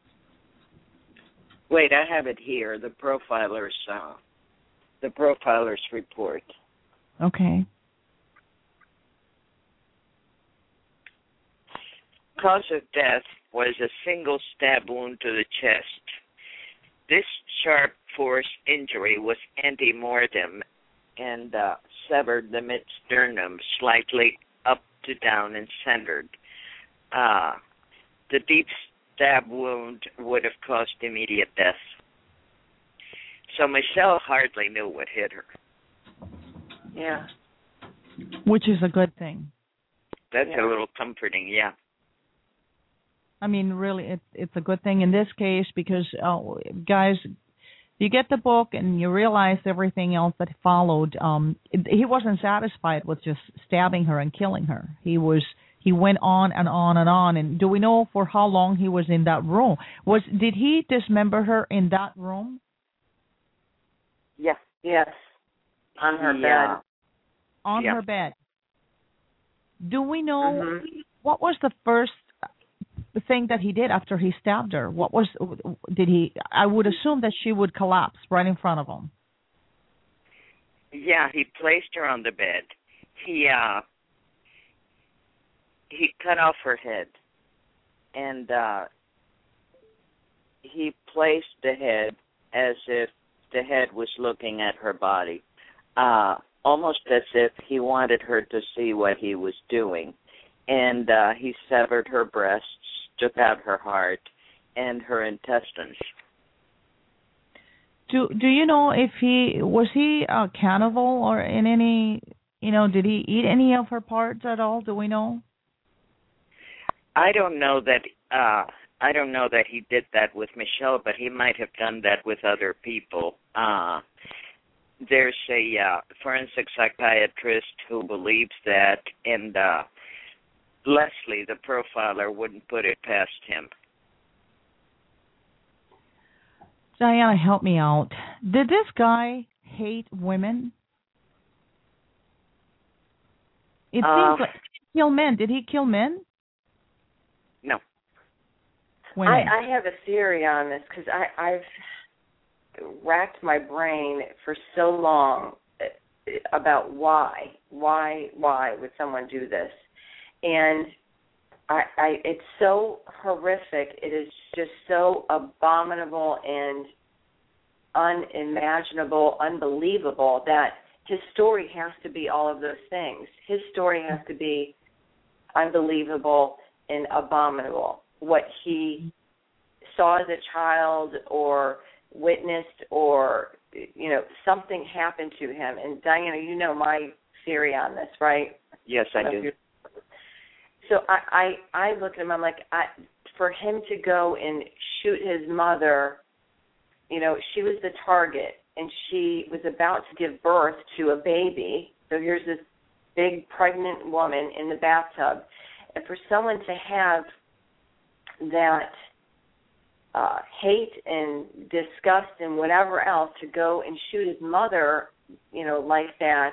Wait, I have it here. The profiler's, uh, the profiler's report. Okay. Cause of death was a single stab wound to the chest. This sharp force injury was ante-mortem and uh, severed the mid-sternum slightly up to down and centered. Uh, the deep stab wound would have caused immediate death. So Michelle hardly knew what hit her. Yeah. Which is a good thing. That's Yeah. a little comforting, yeah. I mean, really, it's it's a good thing in this case because, uh, guys, you get the book and you realize everything else that followed, um, it, he wasn't satisfied with just stabbing her and killing her. He was he went on and on and on. And do we know for how long he was in that room? Was did he dismember her in that room? Yes. Yes. On her yeah. bed. On yeah. her bed. Do we know mm-hmm. what was the first thing that he did after he stabbed her? What was did he? I would assume that she would collapse right in front of him. Yeah, he placed her on the bed. He uh, he cut off her head, and uh, he placed the head as if the head was looking at her body, uh, almost as if he wanted her to see what he was doing. And uh, he severed her breasts, took out her heart, and her intestines. Do Do you know if he was he a cannibal or in any? You know, did he eat any of her parts at all? Do we know? I don't know that. Uh, I don't know that he did that with Michelle, but he might have done that with other people. Uh, there's a uh, forensic psychiatrist who believes that, and uh, Leslie, the profiler, wouldn't put it past him. Diana, help me out. Did this guy hate women? It uh, seems like he kill men. Did he kill men? No. Women. I, I have a theory on this because I've racked my brain for so long about why, why, why would someone do this? And I, I, it's so horrific. It is just so abominable and unimaginable, unbelievable that his story has to be all of those things. His story has to be unbelievable and abominable. What he saw as a child or witnessed or, you know, something happened to him. And Diana, you know my theory on this, right? Yes, I do. So I, I, I look at him, I'm like, I, for him to go and shoot his mother, you know, she was the target, and she was about to give birth to a baby. So here's this big pregnant woman in the bathtub. And for someone to have that uh, hate and disgust and whatever else to go and shoot his mother, you know, like that,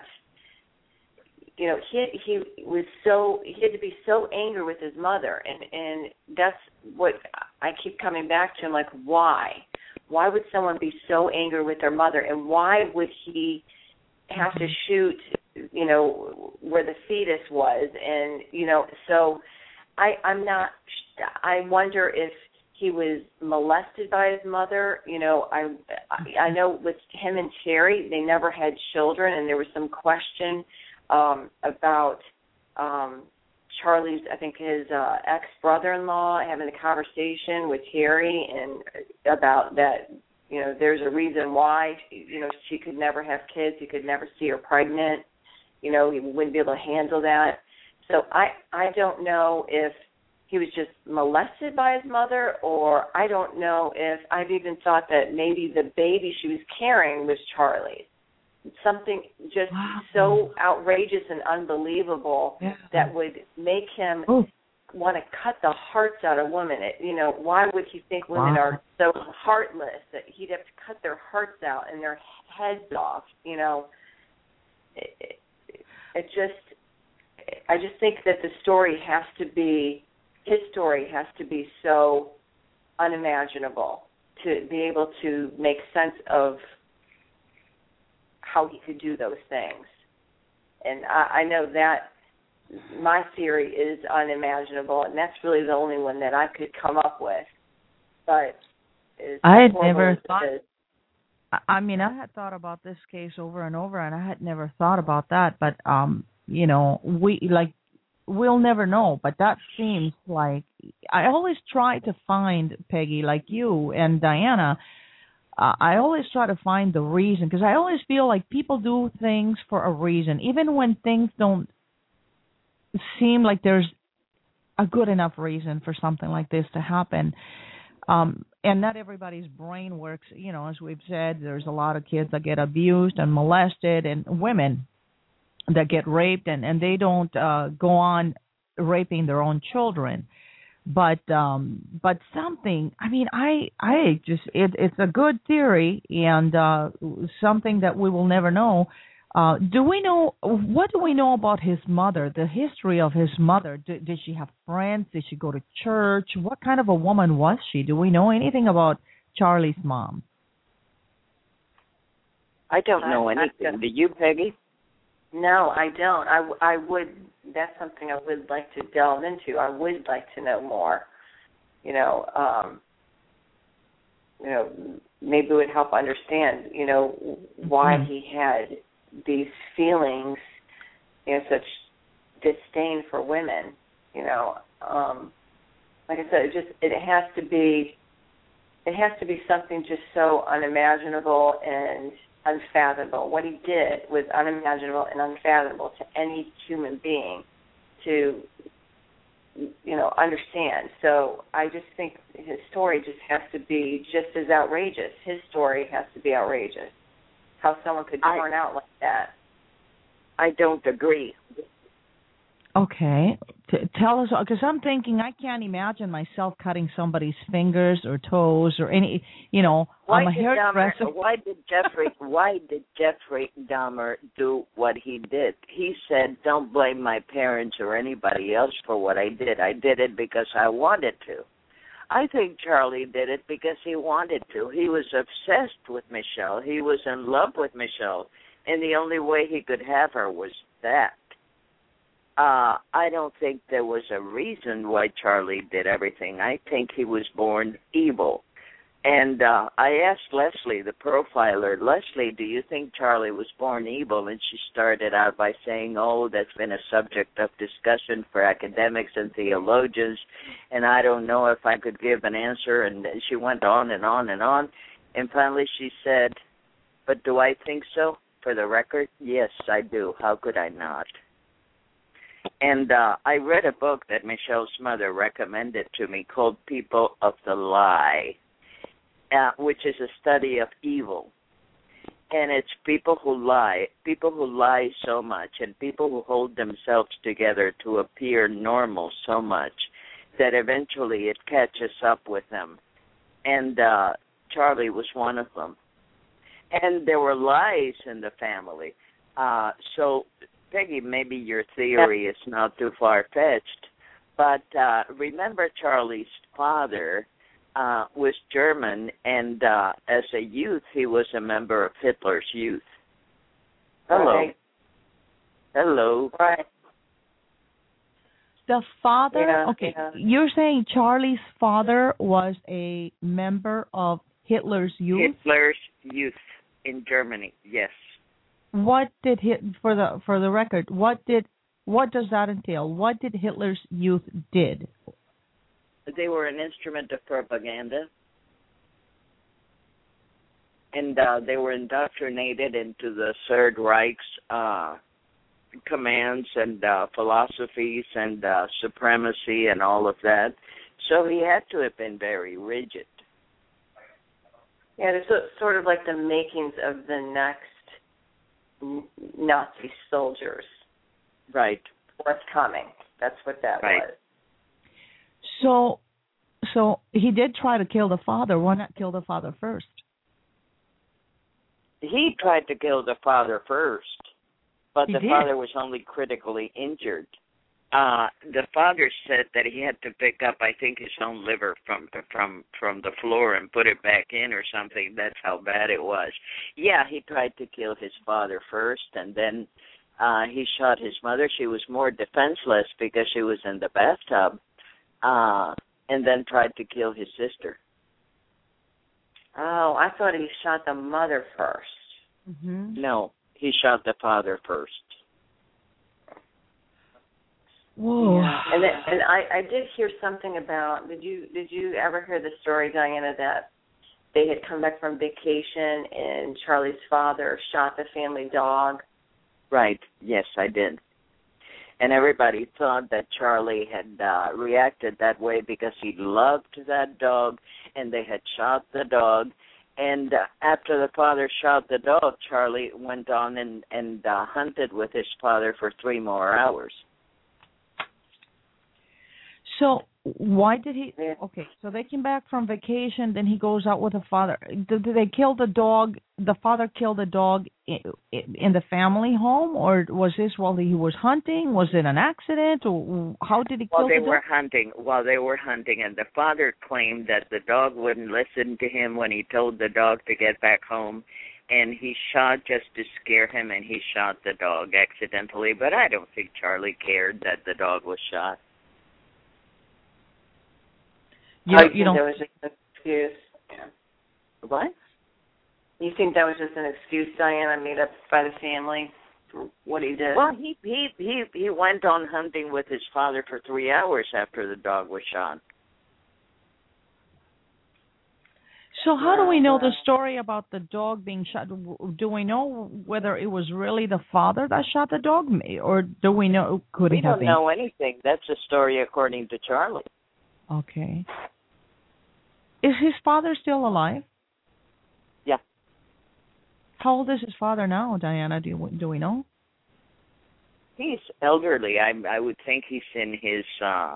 you know, he he was so he had to be so angry with his mother, and and that's what I keep coming back to. I'm like, why? Why would someone be so angry with their mother, and why would he have to shoot, you know, where the fetus was, and you know, so I I'm not. I wonder if he was molested by his mother. You know, I I know with him and Terry, they never had children, and there was some question. Um, about um, Charlie's, I think his uh, ex-brother-in-law having a conversation with Terry and about that, you know, there's a reason why, you know, she could never have kids. He could never see her pregnant. You know, he wouldn't be able to handle that. So I, I don't know if he was just molested by his mother, or I don't know if I've even thought that maybe the baby she was carrying was Charlie's. Something just wow. so outrageous and unbelievable yeah. that would make him Ooh. want to cut the hearts out of women. It, you know, why would he think women wow. are so heartless that he'd have to cut their hearts out and their heads off? You know, it, it, it just, I just think that the story has to be, his story has to be so unimaginable to be able to make sense of how he could do those things. And I, I know that my theory is unimaginable, and that's really the only one that I could come up with. But I had never thought, I mean, I had thought about this case over and over, and I had never thought about that. But, um, you know, we, like, we'll never know. But that seems like, I always try to find, Peggy, like you and Diana, Uh, I always try to find the reason, because I always feel like people do things for a reason, even when things don't seem like there's a good enough reason for something like this to happen. Um, and not everybody's brain works. You know, as we've said, there's a lot of kids that get abused and molested, and women that get raped, and, and they don't uh, go on raping their own children. But um, but something, I mean, I I just it, it's a good theory, and uh, something that we will never know. Uh, do we know what do we know about his mother? The history of his mother. Did, did she have friends? Did she go to church? What kind of a woman was she? Do we know anything about Charlie's mom? I don't know anything. Do you, Peggy? No, I don't. I, I would. That's something I would like to delve into. I would like to know more. You know, um, you know, maybe it would help understand. You know, why mm-hmm. he had these feelings, you know, such disdain for women. You know, um, like I said, it just it has to be. It has to be something just so unimaginable and unfathomable. What he did was unimaginable and unfathomable to any human being to, you know, understand. So I just think his story just has to be just as outrageous. His story has to be outrageous. How someone could turn I, out like that. I don't agree. Okay. T- tell us, because I'm thinking I can't imagine myself cutting somebody's fingers or toes or any, you know, why I'm a did hairdresser. Dahmer, why did Jeffrey, why did Jeffrey Dahmer do what he did? He said, don't blame my parents or anybody else for what I did. I did it because I wanted to. I think Charlie did it because he wanted to. He was obsessed with Michelle. He was in love with Michelle, and the only way he could have her was that. Uh, I don't think there was a reason why Charlie did everything. I think he was born evil. And uh, I asked Leslie, the profiler, Leslie, do you think Charlie was born evil? And she started out by saying, oh, that's been a subject of discussion for academics and theologians, and I don't know if I could give an answer. And she went on and on and on. And finally she said, but do I think so? For the record, yes, I do. How could I not? And uh, I read a book that Michelle's mother recommended to me called People of the Lie, uh, which is a study of evil. And it's people who lie, people who lie so much, and people who hold themselves together to appear normal so much that eventually it catches up with them. And uh, Charlie was one of them. And there were lies in the family. Uh, so... Peggy, maybe your theory is not too far-fetched, but uh, remember Charlie's father uh, was German, and uh, as a youth, he was a member of Hitler's youth. Hello. Right. Hello. Right. The father, yeah, okay, yeah. You're saying Charlie's father was a member of Hitler's youth? Hitler's youth in Germany, yes. What did hit for the for the record? What did what does that entail? What did Hitler's youth did? They were an instrument of propaganda, and uh, they were indoctrinated into the Third Reich's uh, commands and uh, philosophies and uh, supremacy and all of that. So he had to have been very rigid. Yeah, there's sort of like the makings of the next Nazi soldiers. Right. Forthcoming. That's what that right. was. So, so he did try to kill the father. Why not kill the father first? He tried to kill the father first, but he the did. father was only critically injured. Uh, the father said that he had to pick up, I think, his own liver from from from the floor and put it back in or something. That's how bad it was. Yeah, he tried to kill his father first, and then uh, he shot his mother. She was more defenseless because she was in the bathtub, uh, and then tried to kill his sister. Oh, I thought he shot the mother first. Mm-hmm. No, he shot the father first. Whoa! Yeah. And then, and I, I did hear something about. Did you did you ever hear the story, Diana, that they had come back from vacation and Charlie's father shot the family dog? Right. Yes, I did. And everybody thought that Charlie had uh, reacted that way because he loved that dog, and they had shot the dog. And uh, after the father shot the dog, Charlie went on and, and uh, hunted with his father for three more hours. So why did he? Okay, so they came back from vacation. Then he goes out with the father. Did, did they kill the dog? The father killed the dog in, in the family home, or was this while he was hunting? Was it an accident, or how did he kill While they the dog? were hunting, while they were hunting, and the father claimed that the dog wouldn't listen to him when he told the dog to get back home, and he shot just to scare him, and he shot the dog accidentally. But I don't think Charlie cared that the dog was shot. You, I you think don't. that was just an excuse. Yeah. What? You think that was just an excuse, Diana, made up by the family for what he did? Well, he he he he went on hunting with his father for three hours after the dog was shot. So how do we know the story about the dog being shot? Do we know whether it was really the father that shot the dog, or do we know? Could we it have don't been? know anything. That's a story according to Charlie. Okay. Is his father still alive? Yeah. How old is his father now, Diana? Do you, do we know? He's elderly. I I would think he's in his uh,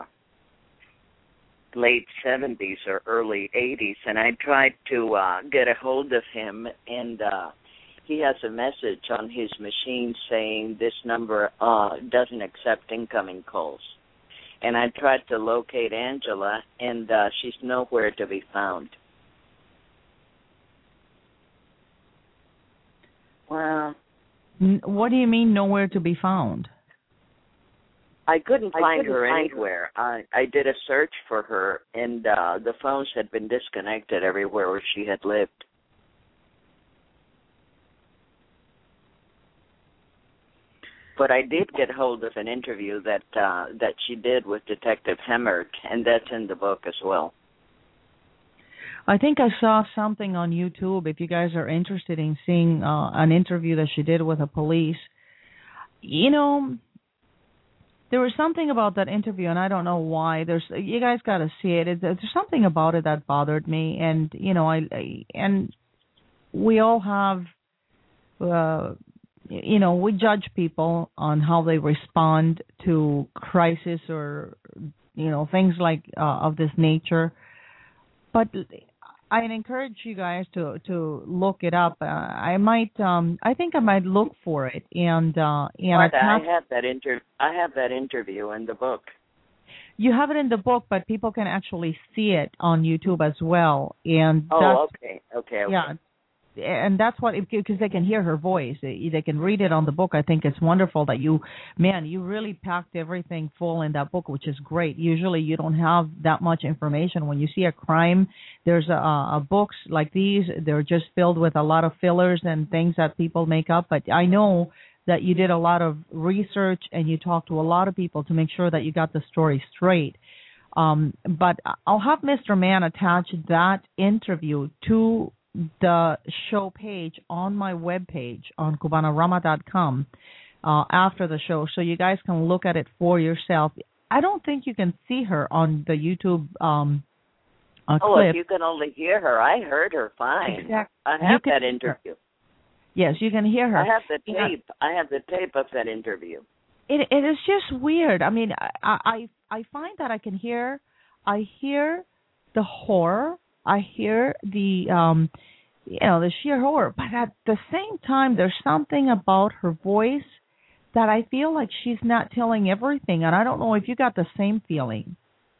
late seventies or early eighties. And I tried to uh, get a hold of him, and uh, he has a message on his machine saying this number uh, doesn't accept incoming calls. And I tried to locate Angela, and uh, she's nowhere to be found. Wow. What do you mean nowhere to be found? I couldn't I find couldn't her find anywhere. I, I did a search for her, and uh, the phones had been disconnected everywhere where she had lived. But I did get hold of an interview that uh, that she did with Detective Hemmert, and that's in the book as well. I think I saw something on YouTube. If you guys are interested in seeing uh, an interview that she did with the police, you know, there was something about that interview, and I don't know why. There's you guys got to see it. it. There's something about it that bothered me, and you know, I, I and we all have. Uh, You know, we judge people on how they respond to crisis or, you know, things like uh, of this nature. But I encourage you guys to, to look it up. Uh, I might, um, I think I might look for it and uh, and Martha, attach. I have that inter. I have that interview in the book. You have it in the book, but people can actually see it on YouTube as well. And oh, that's, okay, okay, okay. yeah. And that's what, because they can hear her voice. They, they can read it on the book. I think it's wonderful that you, man, you really packed everything full in that book, which is great. Usually you don't have that much information. When you see a crime, there's a, a books like these. They're just filled with a lot of fillers and things that people make up. But I know that you did a lot of research and you talked to a lot of people to make sure that you got the story straight. Um, but I'll have Mister Mann attach that interview to the show page on my webpage on Cubanarama dot com uh, after the show, so you guys can look at it for yourself. I don't think you can see her on the YouTube um, uh, oh, clip. if you can only hear her, I heard her fine. Exactly. I have that interview. Yes, you can hear her. I have the Yeah. tape. I have the tape of that interview. It it is just weird. I mean, I I, I find that I can hear, I hear the horror. I hear the, um, you know, the sheer horror. But at the same time, there's something about her voice that I feel like she's not telling everything. And I don't know if you got the same feeling.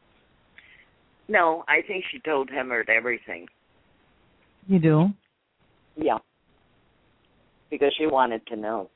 No, I think she told Hemmert everything. You do? Yeah. Because she wanted to know.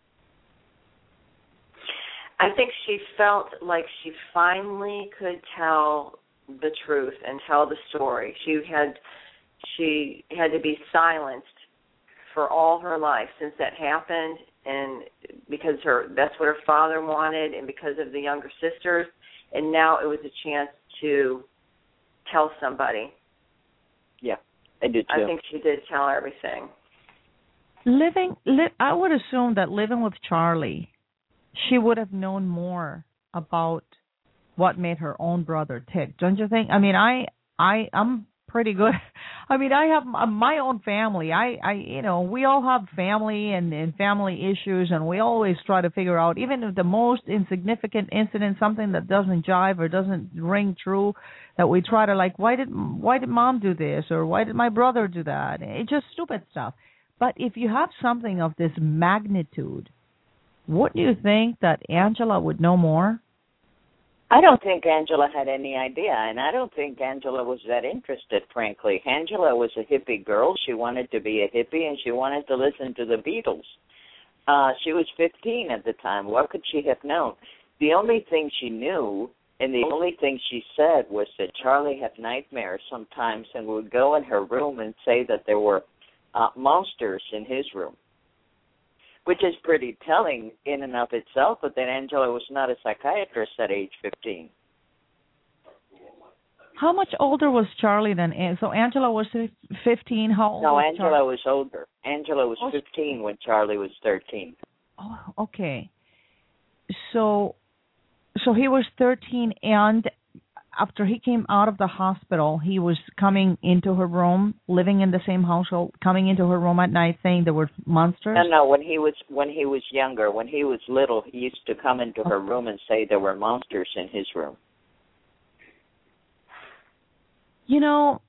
I think she felt like she finally could tell the truth and tell the story. She had she had to be silenced for all her life since that happened, and because her that's what her father wanted, and because of the younger sisters, and now it was a chance to tell somebody. Yeah, I did too. I think she did tell everything. Living, li- I would assume that living with Charlie, she would have known more about what made her own brother tick. Don't you think? I mean, I I I'm pretty good. I mean, I have my own family. I I you know, we all have family and, and family issues, and we always try to figure out, even if the most insignificant incident, something that doesn't jive or doesn't ring true, that we try to like, why did why did mom do this, or why did my brother do that? It's just stupid stuff. But if you have something of this magnitude, wouldn't you think that Angela would know more? I don't think Angela had any idea, and I don't think Angela was that interested, frankly. Angela was a hippie girl. She wanted to be a hippie, and she wanted to listen to the Beatles. Uh, she was fifteen at the time. What could she have known? The only thing she knew, and the only thing she said, was that Charlie had nightmares sometimes and would go in her room and say that there were uh, monsters in his room, which is pretty telling in and of itself, but then Angela was not a psychiatrist at age fifteen. How much older was Charlie than An- so Angela was fifteen? How old No, was Angela Char- was older. Angela was oh, fifteen when Charlie was thirteen. Oh, okay. So, so he was thirteen, and after he came out of the hospital, he was coming into her room, living in the same household, coming into her room at night saying there were monsters? No, no, when he was when he was younger, when he was little, he used to come into her room and say there were monsters in his room. You know,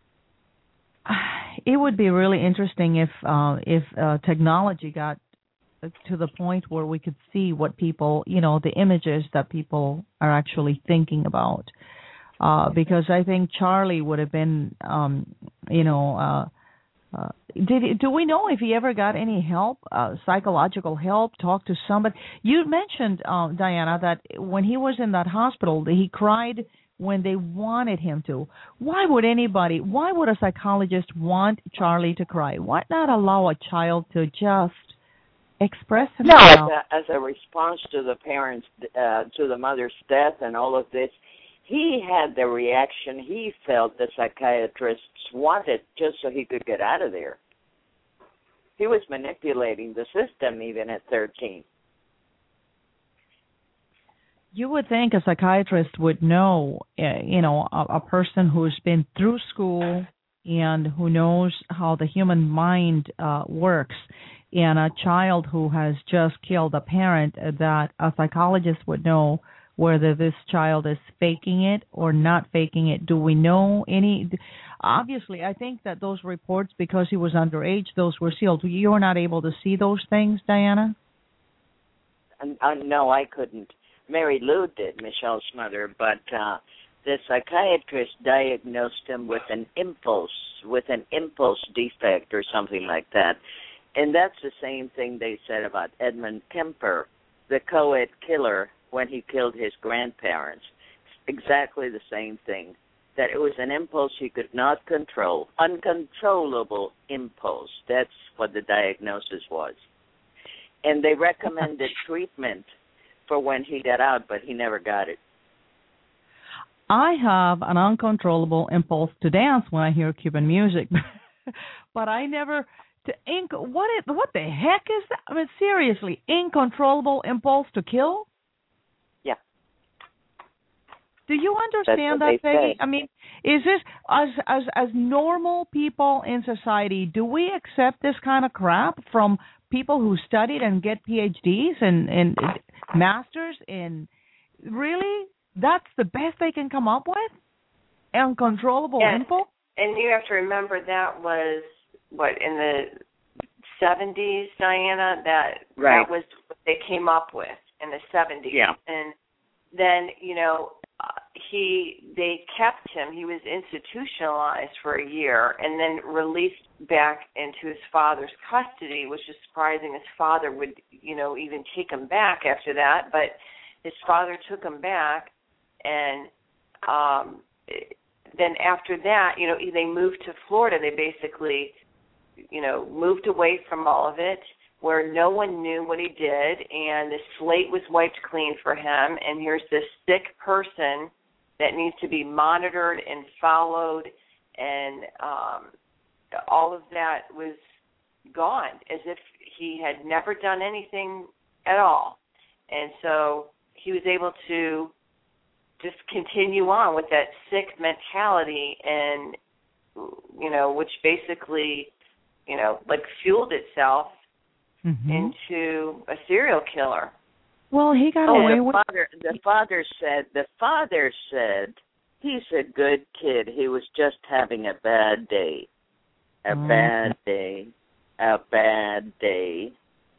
it would be really interesting if uh, if uh, technology got to the point where we could see what people, you know, the images that people are actually thinking about. Uh, because I think Charlie would have been, um, you know, uh, uh, did he, do we know if he ever got any help, uh, psychological help, talk to somebody? You mentioned, uh, Diana, that when he was in that hospital, he cried when they wanted him to. Why would anybody, why would a psychologist want Charlie to cry? Why not allow a child to just express himself? No, as a, as a response to the parents, uh, to the mother's death and all of this, he had the reaction he felt the psychiatrists wanted just so he could get out of there. He was manipulating the system even at thirteen. You would think a psychiatrist would know, uh, you know, a, a person who's been through school and who knows how the human mind uh, works, and a child who has just killed a parent, uh, that a psychologist would know whether this child is faking it or not faking it. Do we know any? Obviously, I think that those reports, because he was underage, those were sealed. You were not able to see those things, Diana? Uh, no, I couldn't. Mary Lou did, Michelle's mother, but uh, the psychiatrist diagnosed him with an impulse, with an impulse defect or something like that. And that's the same thing they said about Edmund Kemper, the co-ed killer, when he killed his grandparents. Exactly the same thing, that it was an impulse he could not control, uncontrollable impulse. That's what the diagnosis was. And they recommended treatment for when he got out, but he never got it. I have an uncontrollable impulse to dance when I hear Cuban music, but I never... To inc- what, is, what the heck is that? I mean, seriously, uncontrollable impulse to kill? Yeah. Do you understand that, Peggy? I mean, is this, as, as as normal people in society, do we accept this kind of crap from people who studied and get P H Ds and, and masters in, really? That's the best they can come up with? Uncontrollable yeah. impulse? And you have to remember that was, what, in the seventies, Diana? That right. That was what they came up with in the seventies. Yeah. And then, you know, uh, he they kept him. He was institutionalized for a year and then released back into his father's custody, which is surprising. His father would, you know, even take him back after that. But his father took him back, and um, then after that, you know, they moved to Florida. They basically, you know, moved away from all of it, where no one knew what he did, and the slate was wiped clean for him, and here's this sick person that needs to be monitored and followed, and um, all of that was gone, as if he had never done anything at all. And so he was able to just continue on with that sick mentality, and you know, which basically, you know, like fueled itself mm-hmm. into a serial killer. Well, he got oh, away the with father. The father said. The father said he's a good kid. He was just having a bad day. A mm. bad day. A bad day.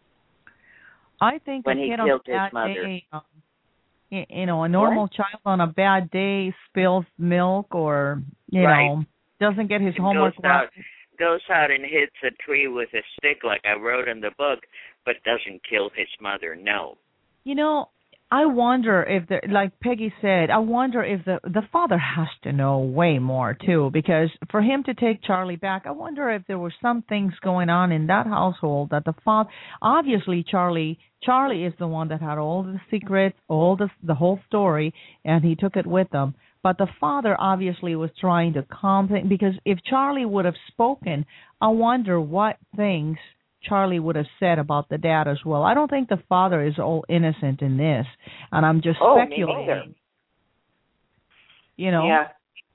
I think when he killed his mother. Day, um, you know, a normal what? child on a bad day spills milk, or you right. know, doesn't get his it homework goes out, goes out and hits a tree with a stick, like I wrote in the book, but doesn't kill his mother. No. You know, I wonder if, the, like Peggy said, I wonder if the the father has to know way more too, because for him to take Charlie back, I wonder if there were some things going on in that household that the father, obviously Charlie, Charlie is the one that had all the secrets, all the the whole story, and he took it with him. But the father obviously was trying to calm things, because if Charlie would have spoken, I wonder what things Charlie would have said about the dad as well. I don't think the father is all innocent in this, and I'm just oh, speculating. You know? Yeah.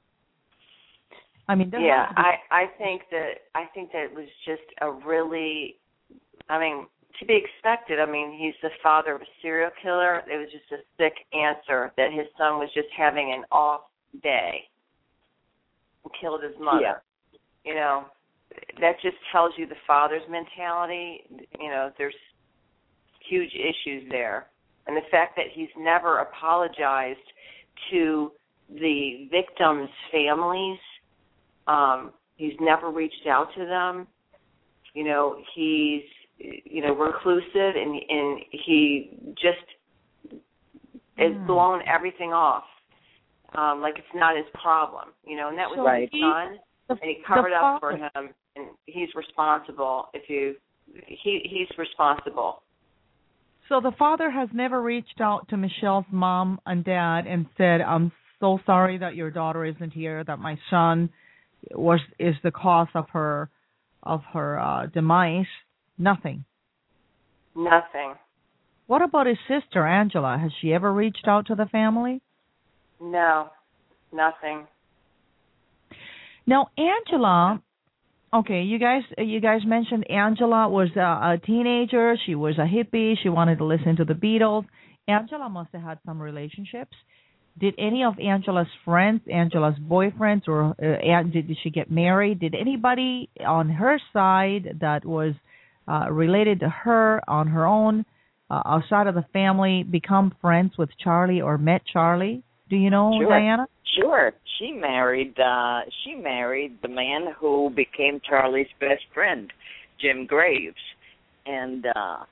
I mean, yeah, I I think that I think that it was just a really, I mean, to be expected. I mean, he's the father of a serial killer. It was just a sick answer that his son was just having an off day and killed his mother. Yeah. You know. That just tells you the father's mentality. You know, there's huge issues there. And the fact that he's never apologized to the victims' families, um, he's never reached out to them. You know, he's, you know, reclusive, and, and he just has mm. blown everything off, um, like it's not his problem. You know, and that was so his son. And he covered up for him, and he's responsible. If you, he he's responsible. So the father has never reached out to Michelle's mom and dad and said, "I'm so sorry that your daughter isn't here. That my son was is the cause of her of her uh, demise." Nothing. Nothing. What about his sister Angela? Has she ever reached out to the family? No, nothing. Now, Angela, okay, you guys you guys mentioned Angela was a, a teenager. She was a hippie. She wanted to listen to the Beatles. Angela must have had some relationships. Did any of Angela's friends, Angela's boyfriends, or uh, did, did she get married? Did anybody on her side that was uh, related to her on her own, uh, outside of the family, become friends with Charlie or met Charlie? Do you know, sure. Diana? Sure. She married uh she married the man who became Charlie's best friend, Jim Graves. And uh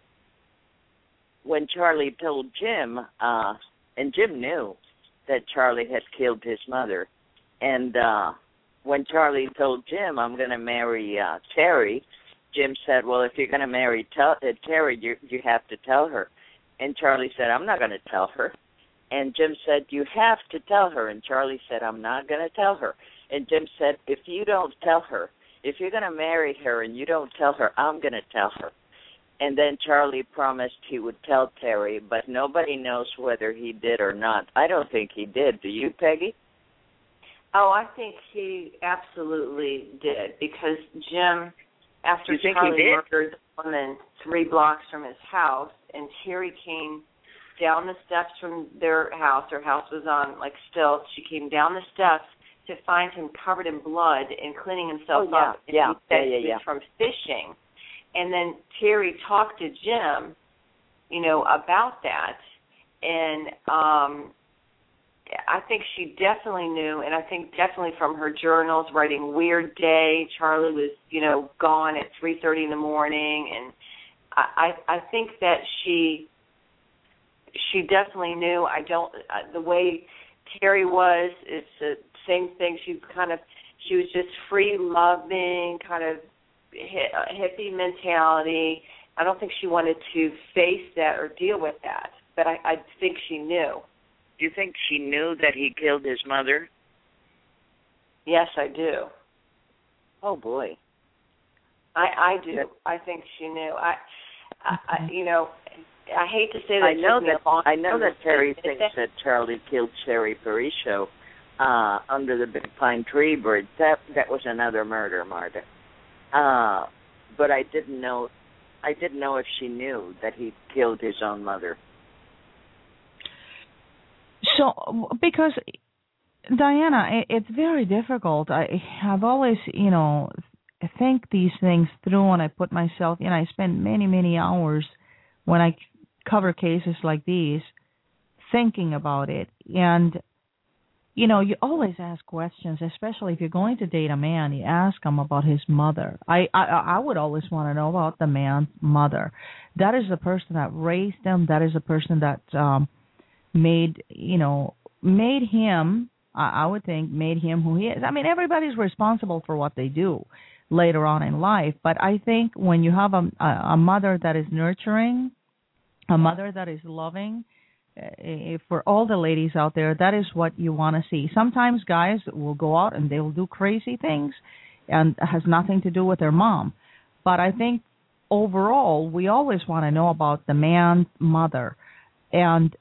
when Charlie told Jim, uh and Jim knew that Charlie had killed his mother. And uh when Charlie told Jim, "I'm going to marry uh Terry," Jim said, "Well, if you're going to marry T- uh, Terry, you you have to tell her." And Charlie said, "I'm not going to tell her." And Jim said, "You have to tell her." And Charlie said, "I'm not going to tell her." And Jim said, "If you don't tell her, if you're going to marry her and you don't tell her, I'm going to tell her." And then Charlie promised he would tell Terry, but nobody knows whether he did or not. I don't think he did. Do you, Peggy? Oh, I think he absolutely did, because Jim, after Charlie murdered the woman three blocks from his house, and Terry came down the steps from their house. Their house was on, like, stilts. She came down the steps to find him covered in blood and cleaning himself oh, yeah. up. And yeah, he said yeah, yeah, he yeah. was from fishing. And then Terry talked to Jim, you know, about that. And um, I think she definitely knew, and I think definitely from her journals, writing Weird Day, Charlie was, you know, gone at three thirty in the morning. And I, I, I think that she... She definitely knew. I don't. Uh, the way Terry was, it's the same thing. She kind of, she was just free loving, kind of hippie mentality. I don't think she wanted to face that or deal with that. But I, I think she knew. Do you think she knew that he killed his mother? Yes, I do. Oh boy. I, I do. I think she knew. I, I, I you know. I hate to say that. I know that. Long, I know that Terry thinks that, that Charlie killed Sherry Perisho uh, under the big pine tree bridge. That that was another murder, Marta. Uh, but I didn't know. I didn't know if she knew that he killed his own mother. So, because Diana, it, it's very difficult. I have always, you know, think these things through, and I put myself. You know, I spend many, many hours when I cover cases like these, thinking about it. And, you know, you always ask questions, especially if you're going to date a man, you ask him about his mother. I, I, I would always want to know about the man's mother. That is the person that raised him. That is the person that um, made, you know, made him, I, I would think, made him who he is. I mean, everybody's responsible for what they do later on in life. But I think when you have a, a, a mother that is nurturing, a mother that is loving, uh, for all the ladies out there, that is what you want to see. Sometimes guys will go out and they will do crazy things, and it has nothing to do with their mom. But I think overall, we always want to know about the man's mother. And,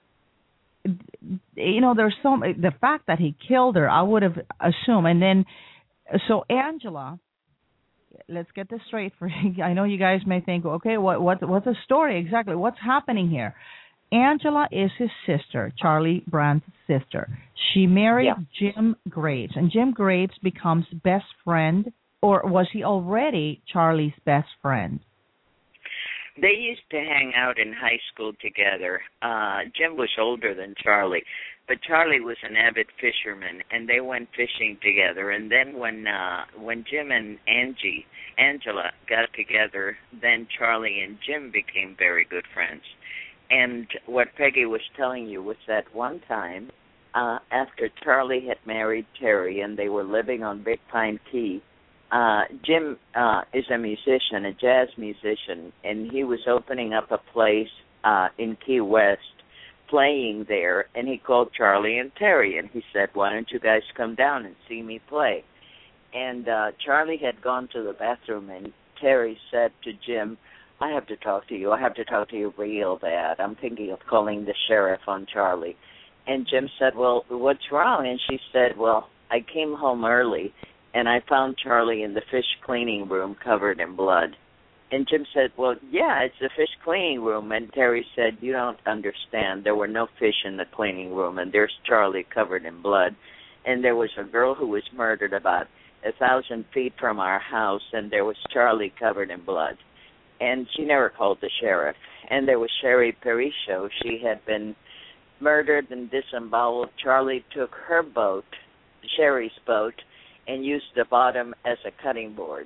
you know, there's some, the fact that he killed her, I would have assumed. And then, so Angela, let's get this straight. For I know you guys may think, okay, what what what's the story exactly? What's happening here? Angela is his sister, Charlie Brandt's sister. She married yeah. Jim Graves, and Jim Graves becomes best friend, or was he already Charlie's best friend? They used to hang out in high school together. Uh, Jim was older than Charlie, but Charlie was an avid fisherman, and they went fishing together. And then when uh, when Jim and Angie, Angela got together, then Charlie and Jim became very good friends. And what Peggy was telling you was that one time, uh, after Charlie had married Terry and they were living on Big Pine Key, Uh, Jim uh, is a musician, a jazz musician, and he was opening up a place uh, in Key West, playing there, and he called Charlie and Terry, and he said, why don't you guys come down and see me play? And uh, Charlie had gone to the bathroom, and Terry said to Jim, I have to talk to you. I have to talk to you real bad. I'm thinking of calling the sheriff on Charlie. And Jim said, well, what's wrong? And she said, well, I came home early, and I found Charlie in the fish cleaning room covered in blood. And Jim said, well, yeah, it's the fish cleaning room. And Terry said, you don't understand. There were no fish in the cleaning room, and there's Charlie covered in blood. And there was a girl who was murdered about a thousand feet from our house, and there was Charlie covered in blood. And she never called the sheriff. And there was Sherry Perisho. She had been murdered and disemboweled. Charlie took her boat, Sherry's boat, and used the bottom as a cutting board.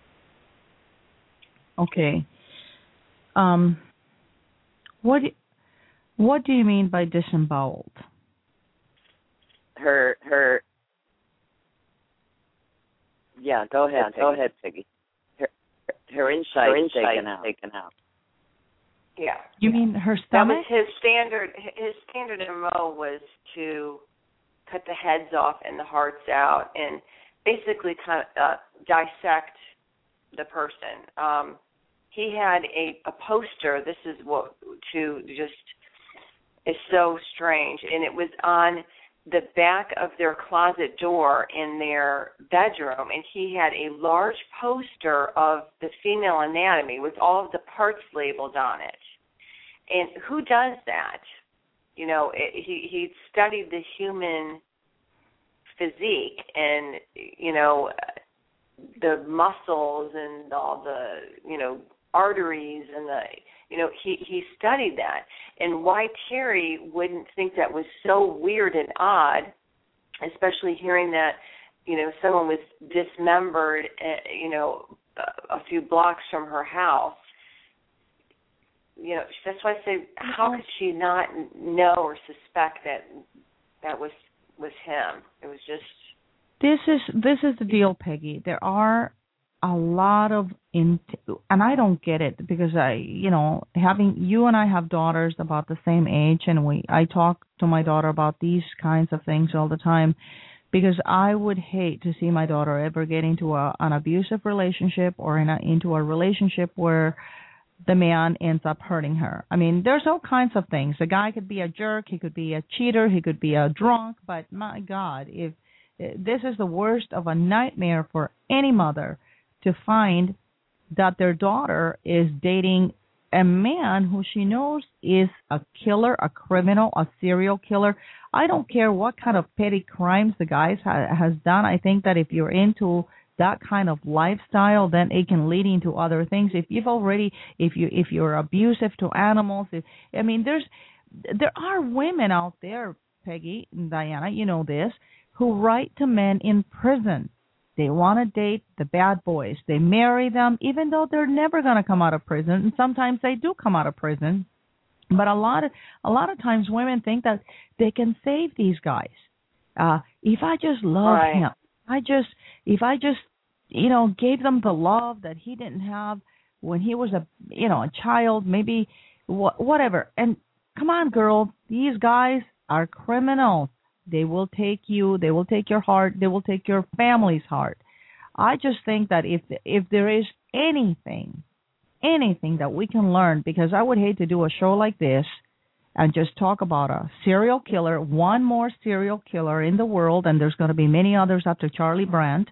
Okay. Um, what what do you mean by disemboweled? Her her. Yeah, go ahead. Yeah, go ahead, Peggy. Her her inside, her inside taken out. Taken out. Yeah. You mean her stomach? That was his standard. His standard M O was to cut the heads off and the hearts out, and basically kind of uh, dissect the person. Um, he had a, a poster. This is what to just is so strange, and it was on the back of their closet door in their bedroom, and he had a large poster of the female anatomy with all of the parts labeled on it. And who does that? You know, it, he he studied the human physique and, you know, the muscles and all the, you know, arteries and the, you know, he, he studied that. And why Terry wouldn't think that was so weird and odd, especially hearing that, you know, someone was dismembered, uh, you know, a, a few blocks from her house. You know, that's why I say, how could she not know or suspect that that was was him? It was just. This is this is the deal, Peggy. There are a lot of, in, and I don't get it because I, you know, having you and I have daughters about the same age, and we I talk to my daughter about these kinds of things all the time, because I would hate to see my daughter ever get into a, an abusive relationship or in a, into a relationship where the man ends up hurting her. I mean, there's all kinds of things. The guy could be a jerk, he could be a cheater, he could be a drunk, but my God, if this is the worst of a nightmare for any mother to find that their daughter is dating a man who she knows is a killer, a criminal, a serial killer. I don't care what kind of petty crimes the guy ha- has done. I think that if you're into that kind of lifestyle, then it can lead into other things. If you've already, if you if you're abusive to animals, if, I mean, there's there are women out there, Peggy and Diana, you know this, who write to men in prison. They want to date the bad boys. They marry them, even though they're never going to come out of prison. And sometimes they do come out of prison. But a lot of a lot of times women think that they can save these guys. Uh, if I just love right. him, I just if I just you know gave them the love that he didn't have when he was a you know a child, maybe wh- whatever. And come on, girl, these guys are criminals. They will take you. They will take your heart. They will take your family's heart. I just think that if if there is anything, anything that we can learn, because I would hate to do a show like this and just talk about a serial killer, one more serial killer in the world, and there's going to be many others after Charlie Brandt.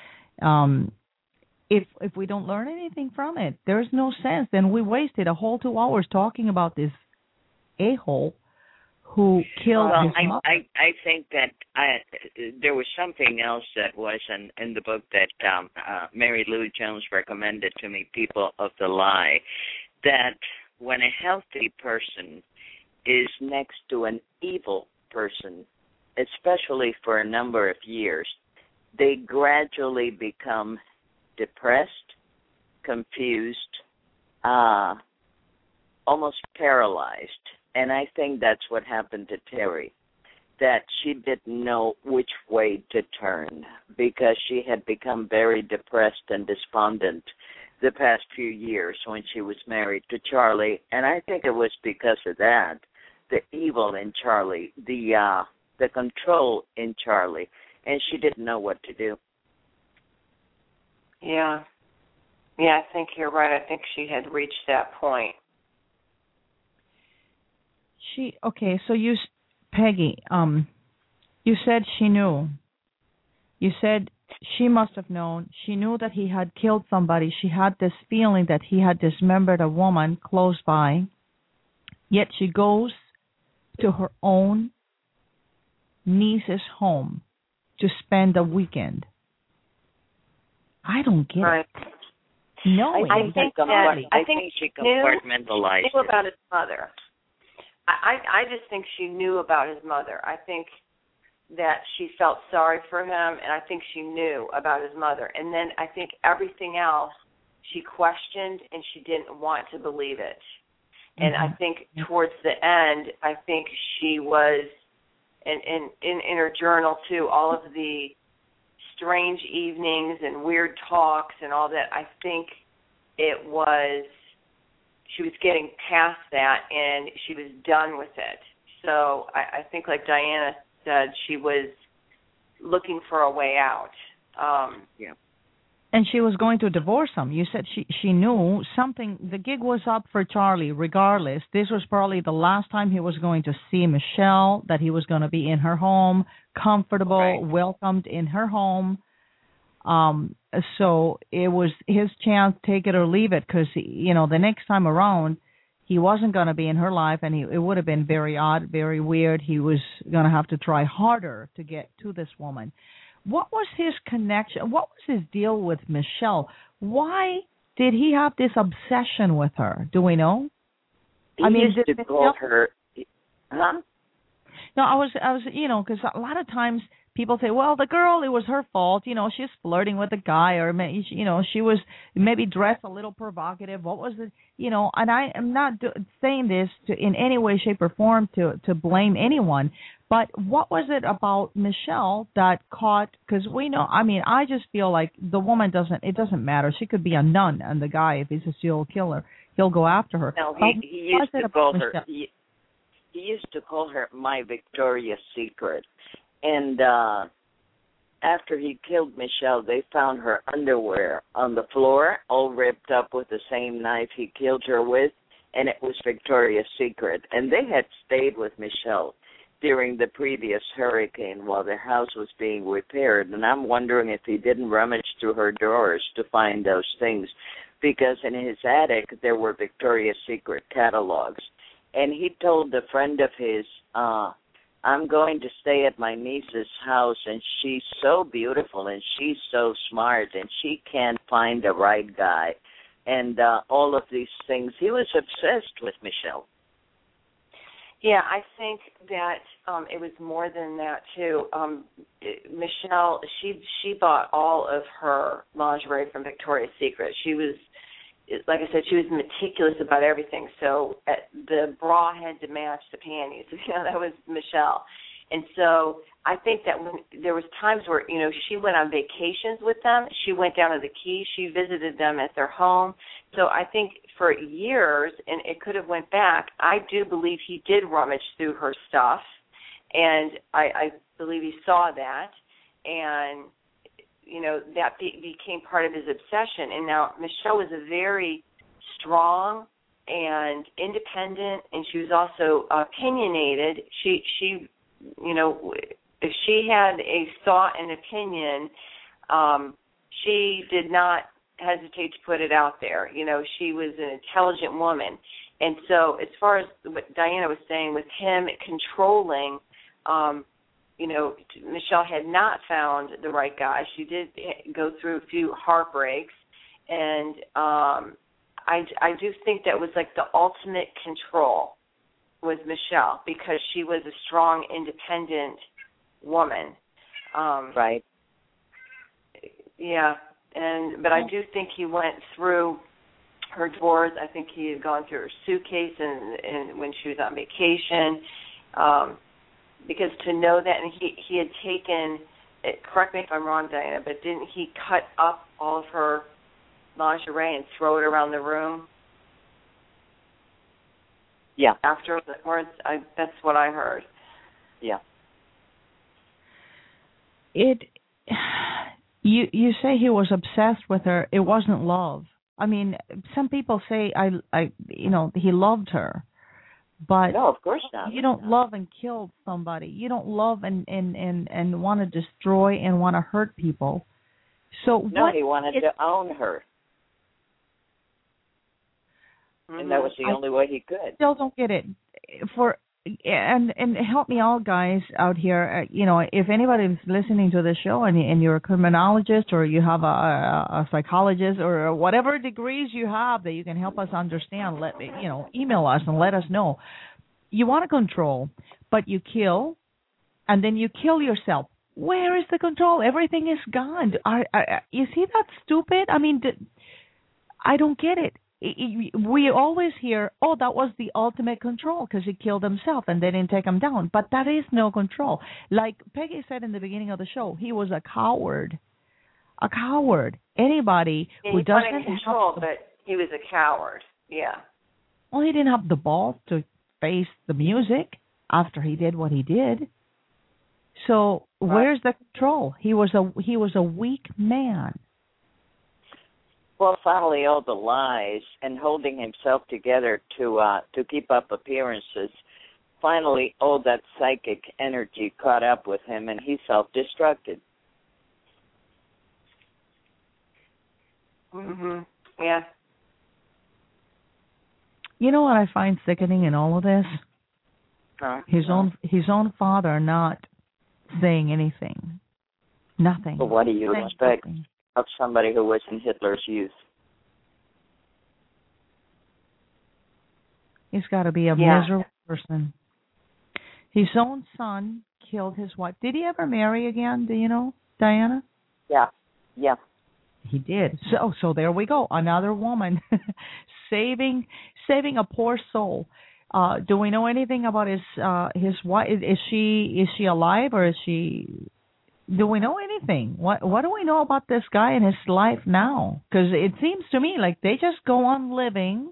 Um, if if we don't learn anything from it, there's no sense. Then we wasted a whole two hours talking about this a-hole who killed well, his I, mother. I I think that I, there was something else that was in, in the book that um, uh, Mary Lou Jones recommended to me, People of the Lie, that when a healthy person is next to an evil person, especially for a number of years, they gradually become depressed, confused, uh, almost paralyzed. And I think that's what happened to Terry, that she didn't know which way to turn because she had become very depressed and despondent the past few years when she was married to Charlie. And I think it was because of that, the evil in Charlie, the uh, the control in Charlie, and she didn't know what to do. Yeah. Yeah, I think you're right. I think she had reached that point. She okay. So you, Peggy, um, you said she knew. You said she must have known. She knew that he had killed somebody. She had this feeling that he had dismembered a woman close by. Yet she goes to her own niece's home to spend a weekend. I don't get right. it. Knowing I, I think that, that I, I think think she compartmentalized knew it. about his mother. I, I just think she knew about his mother. I think that she felt sorry for him, and I think she knew about his mother. And then I think everything else she questioned, and she didn't want to believe it. And mm-hmm. I think towards the end, I think she was, in, in, in, in her journal too, all of the strange evenings and weird talks and all that, I think it was, she was getting past that and she was done with it. So I, I think, like Diana said, she was looking for a way out. Um, yeah. And she was going to divorce him. You said she she knew something. The gig was up for Charlie regardless. This was probably the last time he was going to see Michelle, that he was going to be in her home, comfortable, right. welcomed in her home. Um, so it was his chance, take it or leave it, because, you know, the next time around, he wasn't going to be in her life, and he, it would have been very odd, very weird. He was going to have to try harder to get to this woman. What was his connection? What was his deal with Michelle? Why did he have this obsession with her? Do we know? He I mean, used to call her, huh? No, I was, I was, you know, because a lot of times people say, well, the girl, it was her fault. You know, she's flirting with a guy, or, you know, she was maybe dressed a little provocative. What was it? You know, and I am not do, saying this to, in any way, shape, or form to, to blame anyone. But what was it about Michelle that caught, because we know, I mean, I just feel like the woman doesn't, it doesn't matter. She could be a nun, and the guy, if he's a serial killer, he'll go after her. No, he, he used to call her, he, he used to call her my Victoria's Secret. And uh, after he killed Michelle, they found her underwear on the floor, all ripped up with the same knife he killed her with, and it was Victoria's Secret. And they had stayed with Michelle during the previous hurricane while their house was being repaired. And I'm wondering if he didn't rummage through her drawers to find those things, because in his attic there were Victoria's Secret catalogs. And he told a friend of his, uh, I'm going to stay at my niece's house, and she's so beautiful, and she's so smart, and she can't find the right guy. And uh, all of these things. He was obsessed with Michelle. Yeah, I think that um, it was more than that, too. Um, it, Michelle, she she bought all of her lingerie from Victoria's Secret. She was, like I said, she was meticulous about everything. So uh, the bra had to match the panties. You know, that was Michelle. And so I think that when there was times where, you know, she went on vacations with them. She went down to the Keys. She visited them at their home. So I think for years, and it could have went back, I do believe he did rummage through her stuff. And I, I believe he saw that. And, you know, that be, became part of his obsession. And now Michelle was a very strong and independent, and she was also opinionated. She, she, you know, if she had a thought and opinion, um, she did not hesitate to put it out there. You know, she was an intelligent woman. And so as far as what Diana was saying with him controlling, um, you know, Michelle had not found the right guy. She did go through a few heartbreaks. And um, I, I do think that was like the ultimate control was Michelle, because she was a strong, independent woman. Um, right. Yeah, and but I do think he went through her drawers. I think he had gone through her suitcase and, and when she was on vacation, um, because to know that, and he, he had taken, correct me if I'm wrong, Diana, but didn't he cut up all of her lingerie and throw it around the room? Yeah. Afterwards, I, that's what I heard. Yeah. It. You you say he was obsessed with her. It wasn't love. I mean, some people say I I you know he loved her, but no, of course not. You don't love and kill somebody. You don't love and and and, and want to destroy and want to hurt people. So no, what he wanted is, to own her. And that was the I only way he could. Still don't get it. For and and help me all, guys out here. Uh, you know, if anybody's listening to the show and and you're a criminologist or you have a, a psychologist or whatever degrees you have that you can help us understand, let me, you know, email us and let us know. You want to control, but you kill, and then you kill yourself. Where is the control? Everything is gone. Are, are, is he that stupid? I mean, I don't get it. We always hear, oh, that was the ultimate control because he killed himself and they didn't take him down. But that is no control. Like Peggy said in the beginning of the show, he was a coward. A coward. Anybody yeah, who he doesn't wanted control, have the, but he was a coward. Yeah. Well, he didn't have the balls to face the music after he did what he did. So right. Where's the control? He was a he was a weak man. Well, finally, all the lies and holding himself together to uh, to keep up appearances, finally, all that psychic energy caught up with him, and he self-destructed. Mhm. Yeah. You know what I find sickening in all of this? Uh, his no. own his own father not saying anything. Nothing. But what do you saying expect nothing. of somebody who was in Hitler's youth? He's got to be a yeah. miserable person. His own son killed his wife. Did he ever marry again? Do you know, Diana? Yeah. Yeah. He did. So so there we go. Another woman saving saving a poor soul. Uh, do we know anything about his uh, his wife? Is she is she alive or is she? Do we know anything? What what do we know about this guy and his life now? Because it seems to me like they just go on living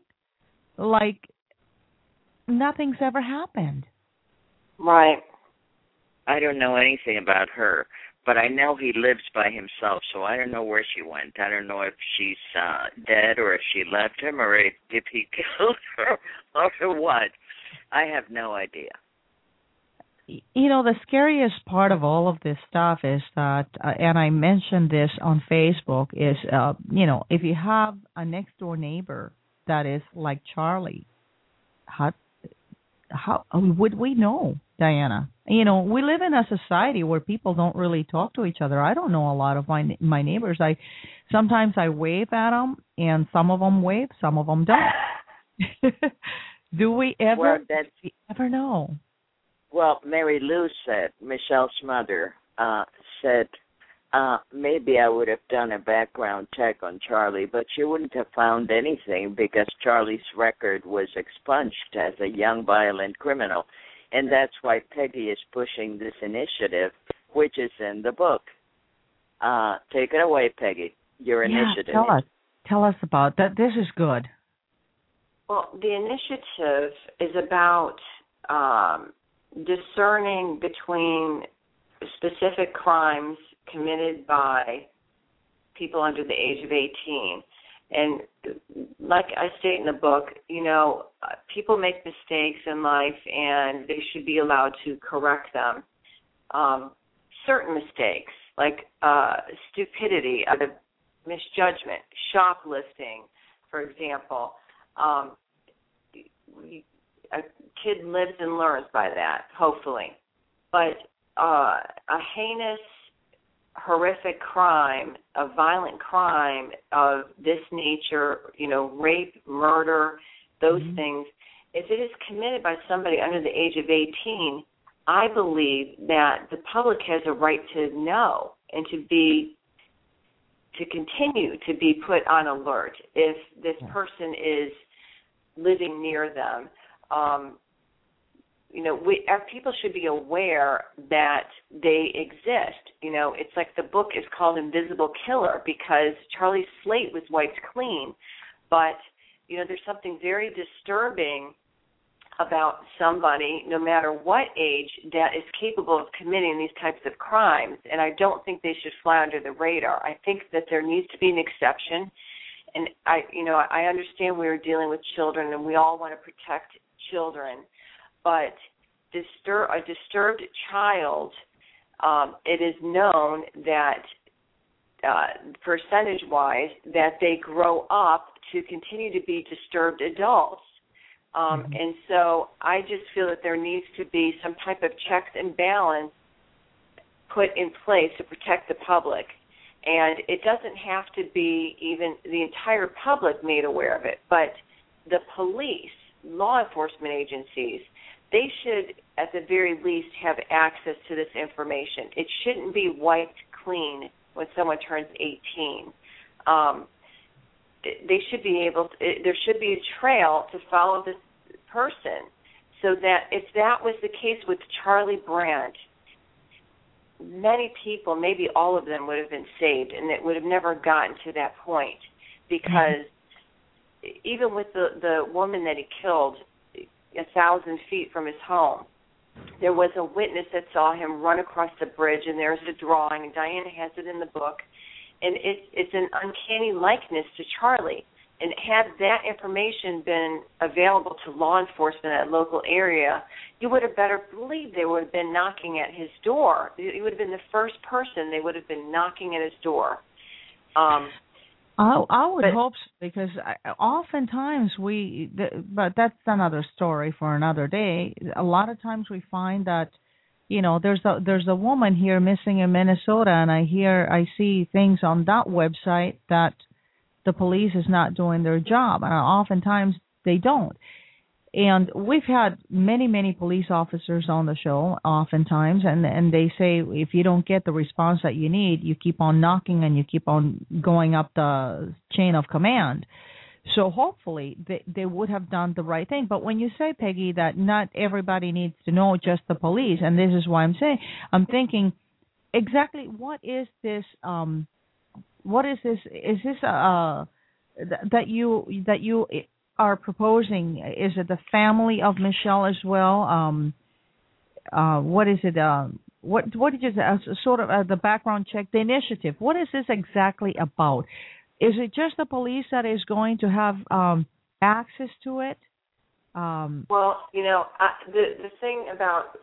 like nothing's ever happened. Right. I don't know anything about her, but I know he lives by himself, so I don't know where she went. I don't know if she's uh, dead or if she left him or if, if he killed her or what. I have no idea. You know, the scariest part of all of this stuff is that, uh, and I mentioned this on Facebook, is, uh, you know, if you have a next-door neighbor that is like Charlie, how, how would we know, Diana? You know, we live in a society where people don't really talk to each other. I don't know a lot of my my neighbors. I sometimes I wave at them, and some of them wave, some of them don't. Do we ever, well, that's, we ever know? Well, Mary Lou said, Michelle's mother uh, said, uh, maybe I would have done a background check on Charlie, but she wouldn't have found anything because Charlie's record was expunged as a young violent criminal. And that's why Peggy is pushing this initiative, which is in the book. Uh, take it away, Peggy, your yeah, initiative. Tell us. Tell us about that. This is good. Well, the initiative is about um, discerning between specific crimes committed by people under the age of eighteen. And like I state in the book, you know, people make mistakes in life and they should be allowed to correct them. Um, certain mistakes, like uh, stupidity out of misjudgment, shoplifting, for example. Um, a kid lives and learns by that, hopefully. But uh, a heinous, horrific crime, a violent crime of this nature, you know, rape, murder, those mm-hmm. things, if it is committed by somebody under the age of eighteen, I believe that the public has a right to know and to be, to continue to be put on alert if this person is living near them. Um, you know, we, our people should be aware that they exist. You know, it's like the book is called Invisible Killer because Charlie's slate was wiped clean. But, you know, there's something very disturbing about somebody, no matter what age, that is capable of committing these types of crimes. And I don't think they should fly under the radar. I think that there needs to be an exception. And I, you know, I understand we are dealing with children, and we all want to protect children. But disturb, a disturbed child, um, it is known that uh, percentage-wise that they grow up to continue to be disturbed adults. Um, mm-hmm. And so I just feel that there needs to be some type of checks and balance put in place to protect the public. And it doesn't have to be even the entire public made aware of it, but the police, law enforcement agencies, they should, at the very least, have access to this information. It shouldn't be wiped clean when someone turns eighteen. Um, they should be able to, there should be a trail to follow this person so that if that was the case with Charlie Brandt, many people, maybe all of them, would have been saved, and it would have never gotten to that point because mm-hmm. even with the, the woman that he killed a thousand feet from his home, there was a witness that saw him run across the bridge, and there's a drawing, and Diana has it in the book, and it, it's an uncanny likeness to Charlie. And had that information been available to law enforcement in that local area, you would have better believed they would have been knocking at his door. You would have been the first person they would have been knocking at his door. Um, I, I would but, hope so, because I, oftentimes we, the, but that's another story for another day. A lot of times we find that, you know, there's a there's a woman here missing in Minnesota, and I hear I see things on that website that the police is not doing their job, and oftentimes they don't. And we've had many, many police officers on the show oftentimes, and, and they say if you don't get the response that you need, you keep on knocking and you keep on going up the chain of command. So hopefully they, they would have done the right thing. But when you say, Peggy, that not everybody needs to know, just the police, and this is why I'm saying, I'm thinking exactly what is this um, – What is this? Is this uh, that you that you are proposing? Is it the family of Michelle as well? Um, uh, what is it? Uh, what what did you say? Uh, sort of uh, the background check, the initiative. What is this exactly about? Is it just the police that is going to have um, access to it? Um, well, you know, I, the the thing about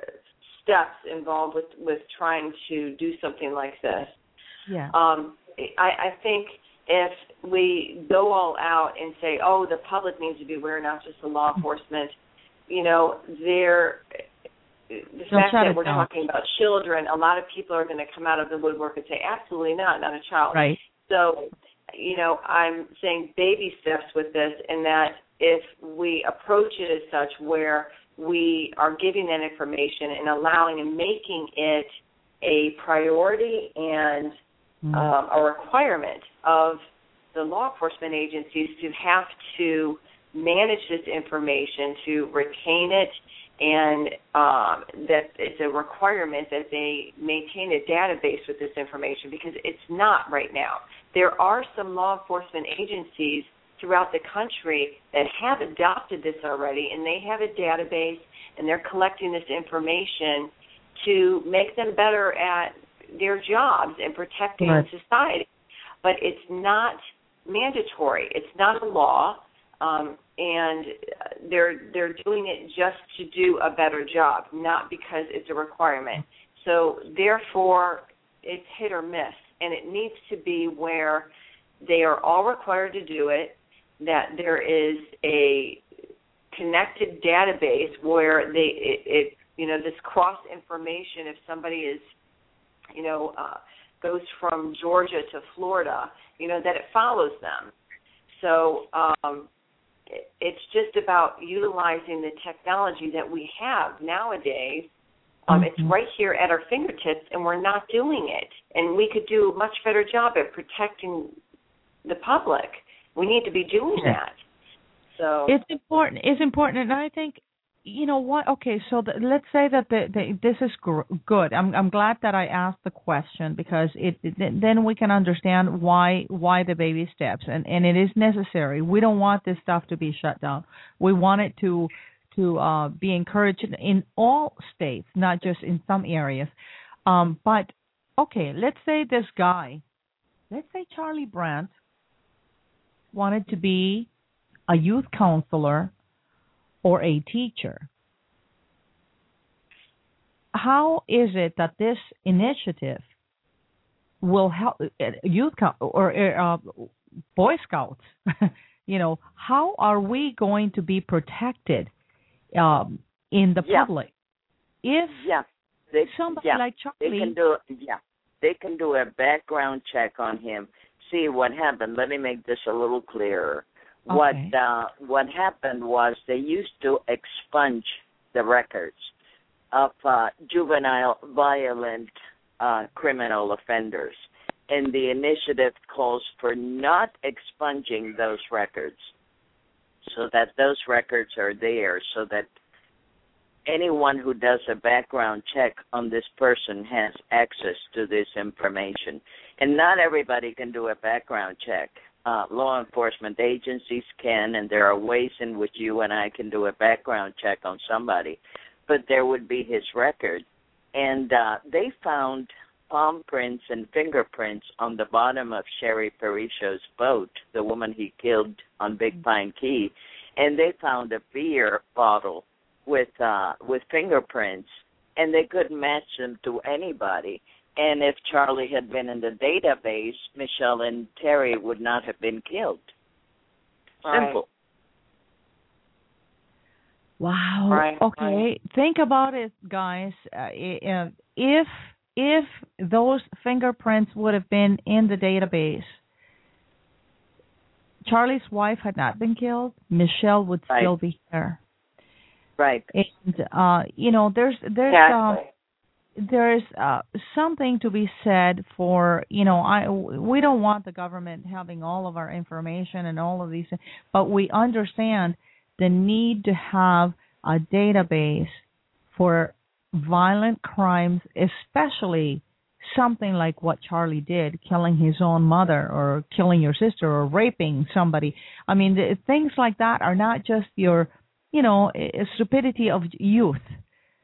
steps involved with, with trying to do something like this, yeah. um, I, I think if we go all out and say, oh, the public needs to be aware, not just the law enforcement, you know, there, the Don't fact that we're down. talking about children, a lot of people are going to come out of the woodwork and say, absolutely not, not a child. Right. So, you know, I'm saying baby steps with this, and that if we approach it as such where we are giving that information and allowing and making it a priority and mm. um, a requirement of the law enforcement agencies to have to manage this information, to retain it, and um, that it's a requirement that they maintain a database with this information, because it's not right now. There are some law enforcement agencies throughout the country that have adopted this already, and they have a database, and they're collecting this information to make them better at their jobs and protecting right. society. But it's not mandatory. It's not a law, um, and they're they're doing it just to do a better job, not because it's a requirement. So therefore, it's hit or miss, and it needs to be where they are all required to do it, that there is a connected database where they it, it you know this cross information. If somebody is you know uh, goes from Georgia to Florida, you know that it follows them. So um, it, it's just about utilizing the technology that we have nowadays. Um, mm-hmm. It's right here at our fingertips, and we're not doing it. And we could do a much better job at protecting the public. We need to be doing yeah. that. So it's important. It's important, and I think, you know what? Okay, so the, let's say that the, the, this is gr- good. I'm I'm glad that I asked the question, because it, it then we can understand why why the baby steps, and, and it is necessary. We don't want this stuff to be shut down. We want it to to uh, be encouraged in all states, not just in some areas. Um, but okay, let's say this guy, let's say Charlie Brandt, wanted to be a youth counselor or a teacher. How is it that this initiative will help youth or uh, Boy Scouts? You know, how are we going to be protected um, in the yeah. public if yeah. they, somebody yeah. like Charlie? They can do yeah, they can do a background check on him. See what happened. Let me make this a little clearer. Okay. What uh, what happened was they used to expunge the records of uh, juvenile violent uh, criminal offenders, and the initiative calls for not expunging those records, so that those records are there, so that anyone who does a background check on this person has access to this information. And not everybody can do a background check. Uh, law enforcement agencies can, and there are ways in which you and I can do a background check on somebody. But there would be his record. And uh, they found palm prints and fingerprints on the bottom of Sherry Perisho's boat, the woman he killed on Big Pine Key. And they found a beer bottle with uh, with fingerprints, and they couldn't match them to anybody. And if Charlie had been in the database, Michelle and Terry would not have been killed. Simple. Wow. Right. Okay. Right. Think about it, guys. Uh, if if those fingerprints would have been in the database, Charlie's wife had not been killed, Michelle would right. still be here. Right. And uh, you know, there's there's exactly. um, there's uh, something to be said for, you know, I we don't want the government having all of our information and all of these things, but we understand the need to have a database for violent crimes, especially something like what Charlie did, killing his own mother or killing your sister or raping somebody. I mean, the, things like that are not just your, you know, stupidity of youth.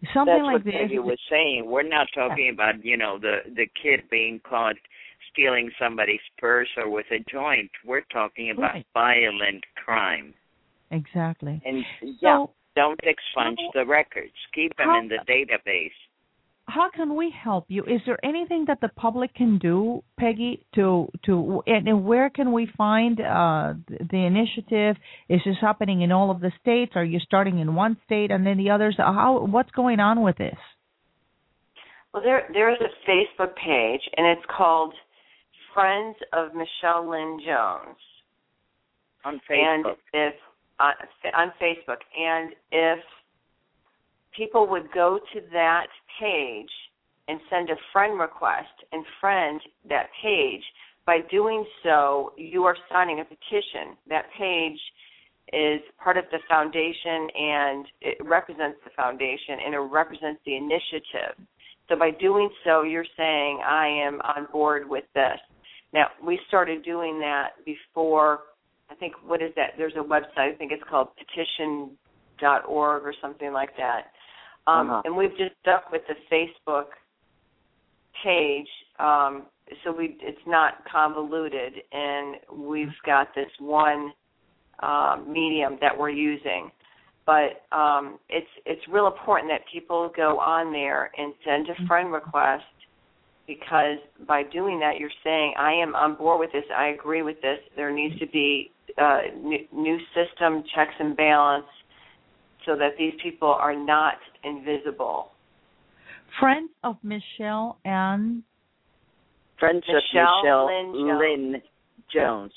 something That's like what this. Peggy was saying. We're not talking about, you know, the, the kid being caught stealing somebody's purse or with a joint. We're talking about right. violent crime. Exactly. And, yeah, so, don't expunge so, the records. Keep them how, in the database. How can we help you? Is there anything that the public can do, Peggy, to, to and, and where can we find uh, the, the initiative? Is this happening in all of the states? Are you starting in one state and then the others? How, what's going on with this? Well, there there's a Facebook page, and it's called Friends of Michelle Lynn Jones. On Facebook. And if uh, on Facebook, and if people would go to that page and send a friend request and friend that page, by doing so, you are signing a petition. That page is part of the foundation, and it represents the foundation, and it represents the initiative. So by doing so, you're saying, I am on board with this. Now, we started doing that before, I think, what is that? There's a website, I think it's called petition dot org or something like that. Um, uh-huh. And we've just stuck with the Facebook page, um, so we it's not convoluted, and we've got this one um, medium that we're using. But um, it's it's real important that people go on there and send a friend request, because by doing that, you're saying, I am on board with this, I agree with this, there needs to be uh, new, new system, checks and balance, so that these people are not invisible. Friends of Michelle and... Friends Michelle of Michelle Lynn Jones. Lynn Jones.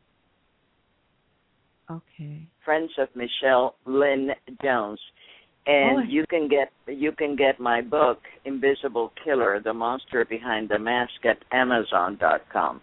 Okay. Friends of Michelle Lynn Jones. And oh. you can get you can get my book, Invisible Killer, The Monster Behind the Mask, at amazon dot com.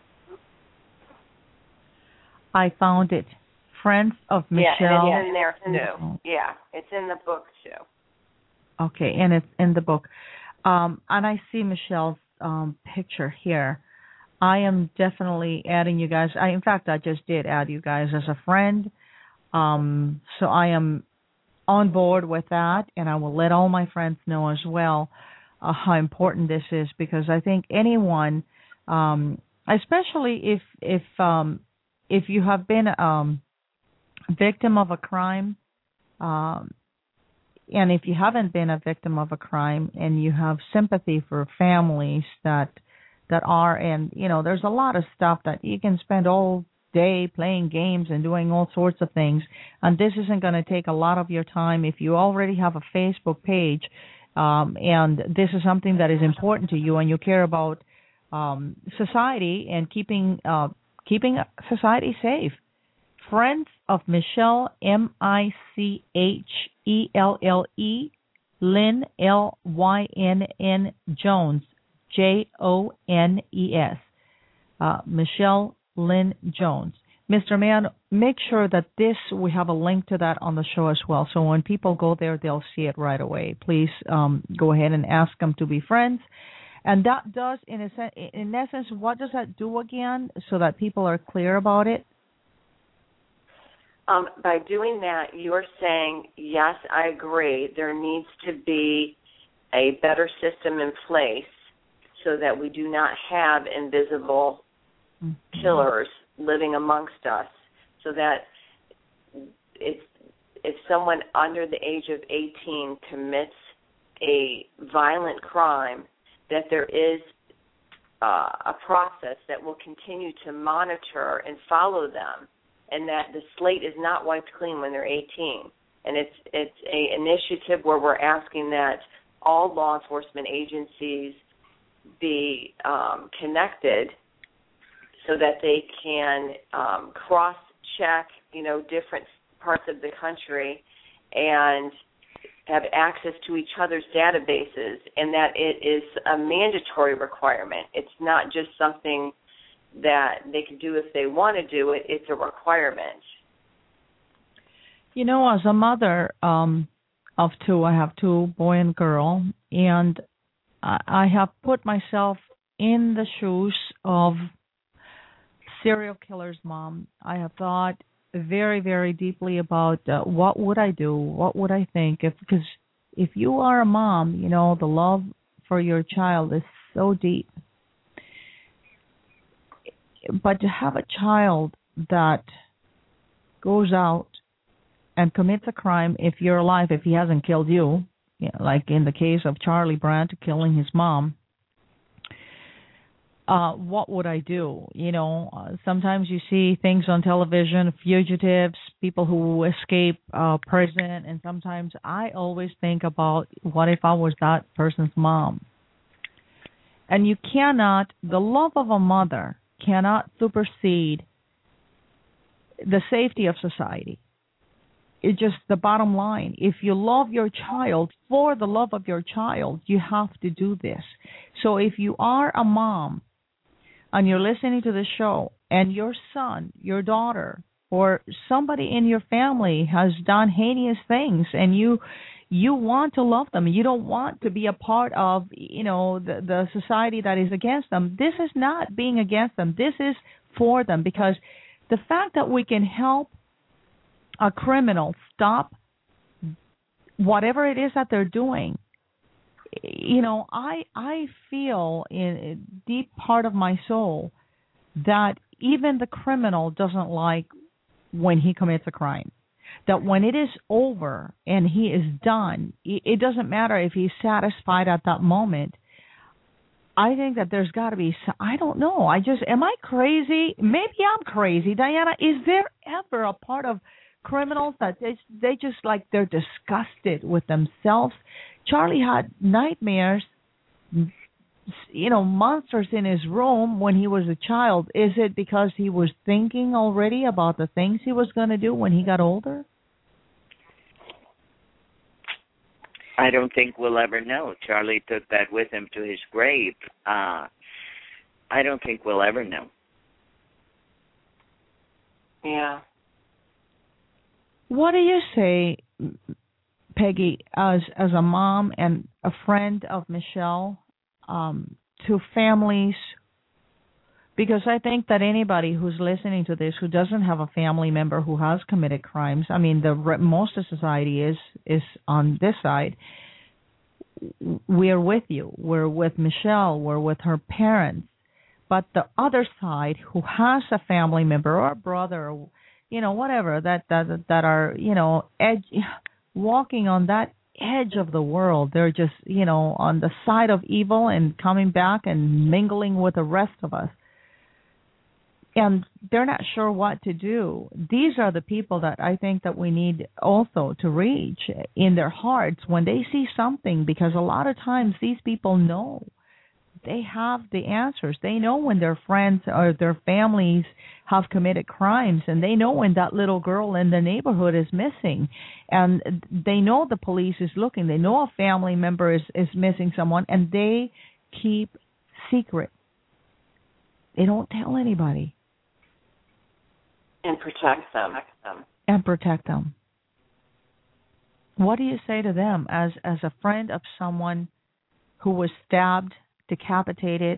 I found it. Friends of Michelle. Yeah, and it's in there too. Yeah, it's in the book too. Okay, and it's in the book. Um, and I see Michelle's um, picture here. I am definitely adding you guys. I, in fact, I just did add you guys as a friend. Um, so I am on board with that, and I will let all my friends know as well uh, how important this is, because I think anyone, um, especially if if um, if you have been um, victim of a crime, um, and if you haven't been a victim of a crime and you have sympathy for families that that are, and you know, there's a lot of stuff that you can spend all day playing games and doing all sorts of things, and this isn't going to take a lot of your time. If you already have a Facebook page um, and this is something that is important to you and you care about um, society and keeping uh, keeping society safe, Friends of Michelle, M I C H E L L E, Lynn, L Y N N, Jones, J O N E S, uh, Michelle Lynn Jones. Mister Mann, make sure that this, we have a link to that on the show as well. So when people go there, they'll see it right away. Please um, go ahead and ask them to be friends. And that does, in a sen- in essence, what does that do again, so that people are clear about it? Um, by doing that, you're saying, yes, I agree, there needs to be a better system in place so that we do not have invisible mm-hmm. killers living amongst us, so that if, if someone under the age of eighteen commits a violent crime, that there is uh, a process that will continue to monitor and follow them, and that the slate is not wiped clean when they're eighteen. And it's it's a initiative where we're asking that all law enforcement agencies be um, connected so that they can um, cross-check, you know, different parts of the country and have access to each other's databases, and that it is a mandatory requirement. It's not just something that they can do if they want to do it. It's a requirement. You know, as a mother um, of two, I have two, boy and girl, and I have put myself in the shoes of serial killer's mom. I have thought very, very deeply about uh, what would I do, what would I think, if because If you are a mom, you know, the love for your child is so deep. But to have a child that goes out and commits a crime, if you're alive, if he hasn't killed you, you know, like in the case of Charlie Brandt killing his mom, uh, what would I do? You know, uh, sometimes you see things on television, fugitives, people who escape uh, prison, and sometimes I always think about what if I was that person's mom. And you cannot, the love of a mother cannot supersede the safety of society. It's just the bottom line. If you love your child for the love of your child, you have to do this. So if you are a mom and you're listening to the show and your son, your daughter, or somebody in your family has done heinous things and you you want to love them, you don't want to be a part of, you know, the, the society that is against them, this is not being against them. This is for them, because the fact that we can help a criminal stop whatever it is that they're doing, you know, I I feel in a deep part of my soul that even the criminal doesn't like when he commits a crime. That when it is over and he is done, it doesn't matter if he's satisfied at that moment. I think that there's got to be, I don't know, I just, am I crazy? Maybe I'm crazy. Diana, is there ever a part of criminals that they, they just like, they're disgusted with themselves? Charlie had nightmares, you know, monsters in his room when he was a child. Is it because he was thinking already about the things he was going to do when he got older? I don't think we'll ever know. Charlie took that with him to his grave. Uh, I don't think we'll ever know. Yeah. What do you say, Peggy, as as a mom and a friend of Michelle, um, to families? Because I think that anybody who's listening to this who doesn't have a family member who has committed crimes, I mean, the most of society is is on this side. We're with you. We're with Michelle. We're with her parents. But the other side, who has a family member or a brother, or, you know, whatever, that that that are, you know, edge, walking on that edge of the world. They're just, you know, on the side of evil and coming back and mingling with the rest of us. And they're not sure what to do. These are the people that I think that we need also to reach in their hearts when they see something, because a lot of times these people know. They have the answers. They know when their friends or their families have committed crimes, and they know when that little girl in the neighborhood is missing. And they know the police is looking. They know a family member is, is missing someone, and they keep secret. They don't tell anybody. And protect them. And protect them. What do you say to them as, as a friend of someone who was stabbed, decapitated?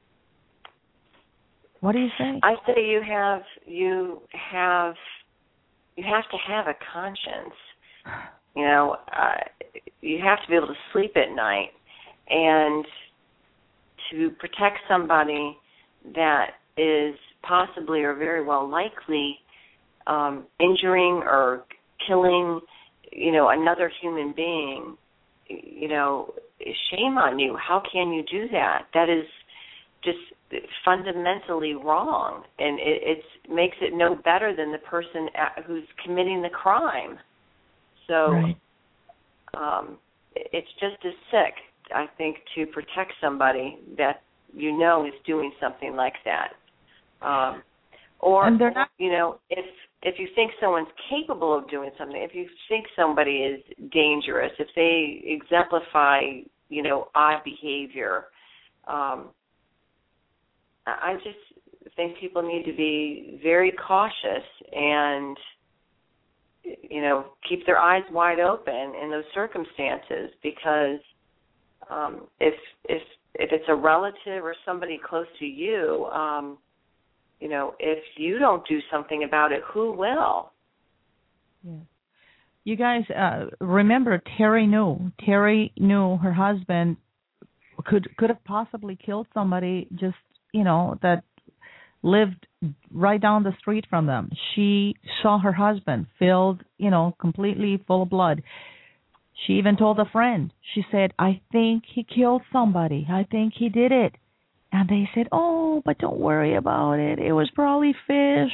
What do you say? I say you have you have you have to have a conscience. You know, uh, you have to be able to sleep at night, and to protect somebody that is possibly or very well likely um, injuring or killing, you know, another human being. You know, shame on you. How can you do that? That is just fundamentally wrong, and it it's, makes it no better than the person at, who's committing the crime. So right. um, it's just as sick, I think, to protect somebody that you know is doing something like that. Um, or, and they're not- you know, if if you think someone's capable of doing something, if you think somebody is dangerous, if they exemplify, you know, odd behavior, um, I just think people need to be very cautious and, you know, keep their eyes wide open in those circumstances, because um, if if if it's a relative or somebody close to you, um, you know, if you don't do something about it, who will? Yeah. You guys uh, remember Terry knew. Terry knew her husband could could have possibly killed somebody just, you know, that lived right down the street from them. She saw her husband filled, you know, completely full of blood. She even told a friend. She said, I think he killed somebody. I think he did it. And they said, oh, but don't worry about it. It was probably fish.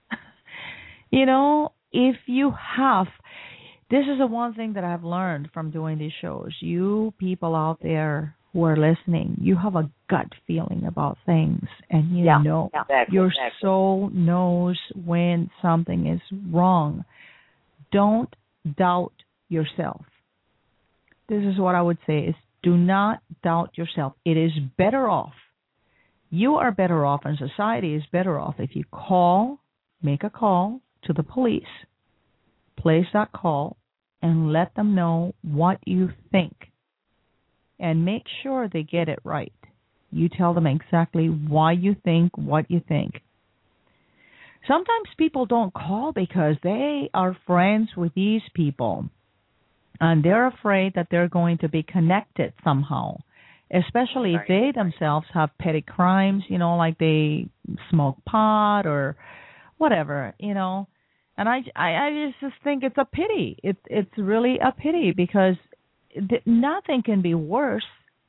You know, if you have, this is the one thing that I've learned from doing these shows. You people out there who are listening, you have a gut feeling about things, and you yeah, know, yeah, exactly, your exactly. soul knows when something is wrong. Don't doubt yourself. This is what I would say is do not doubt yourself. It is better off. You are better off, and society is better off if you call, make a call to the police, place that call, and let them know what you think. And make sure they get it right. You tell them exactly why you think what you think. Sometimes people don't call because they are friends with these people, and they're afraid that they're going to be connected somehow, especially if they themselves have petty crimes, you know, like they smoke pot or whatever, you know. And I, I, I just think it's a pity. It, it's really a pity because th- nothing can be worse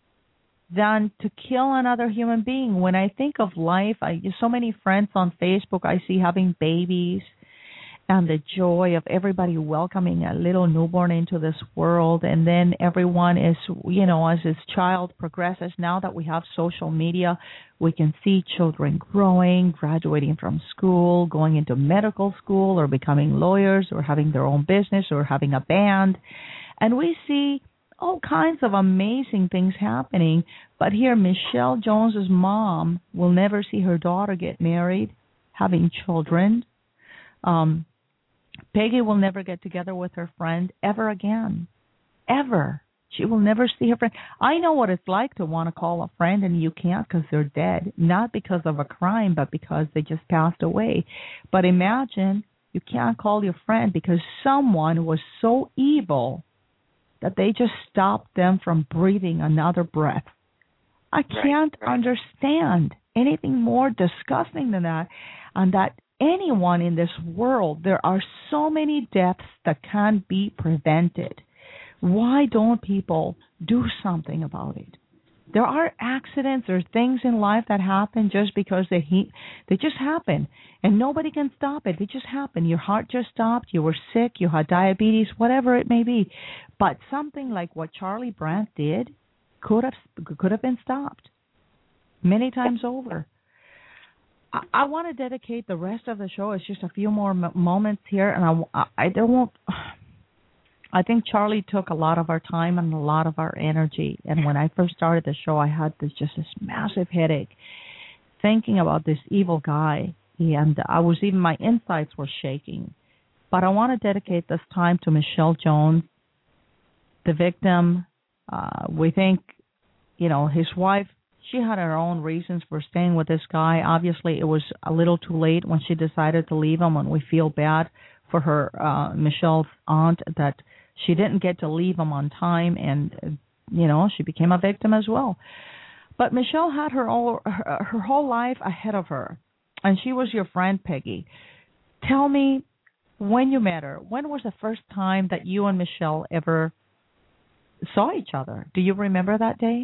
than to kill another human being. When I think of life, I so many friends on Facebook I see having babies, and the joy of everybody welcoming a little newborn into this world, and then everyone is, you know, as this child progresses, now that we have social media, we can see children growing, graduating from school, going into medical school, or becoming lawyers, or having their own business, or having a band, and we see all kinds of amazing things happening. But here, Michelle Jones's mom will never see her daughter get married, having children. Um, Peggy will never get together with her friend ever again. Ever. She will never see her friend. I know what it's like to want to call a friend and you can't because they're dead. Not because of a crime, but because they just passed away. But imagine you can't call your friend because someone was so evil that they just stopped them from breathing another breath. I can't right, right. understand anything more disgusting than that. And that anyone in this world, there are so many deaths that can't be prevented. Why don't people do something about it? There are accidents or things in life that happen just because they he- they just happen, and nobody can stop it. They just happen. Your heart just stopped. You were sick. You had diabetes, whatever it may be. But something like what Charlie Brandt did could have could have been stopped many times over. I, I want to dedicate the rest of the show. It's just a few more m- moments here, and I I don't want. I think Charlie took a lot of our time and a lot of our energy. And when I first started the show, I had this just this massive headache thinking about this evil guy. And I was even, my insides were shaking. But I want to dedicate this time to Michelle Jones, the victim. Uh, we think, you know, his wife, she had her own reasons for staying with this guy. Obviously, it was a little too late when she decided to leave him, and we feel bad for her, uh, Michelle's aunt, that she didn't get to leave him on time, and, you know, she became a victim as well. But Michelle had her, all, her, her whole life ahead of her, and she was your friend, Peggy. Tell me, when you met her, when was the first time that you and Michelle ever saw each other? Do you remember that day?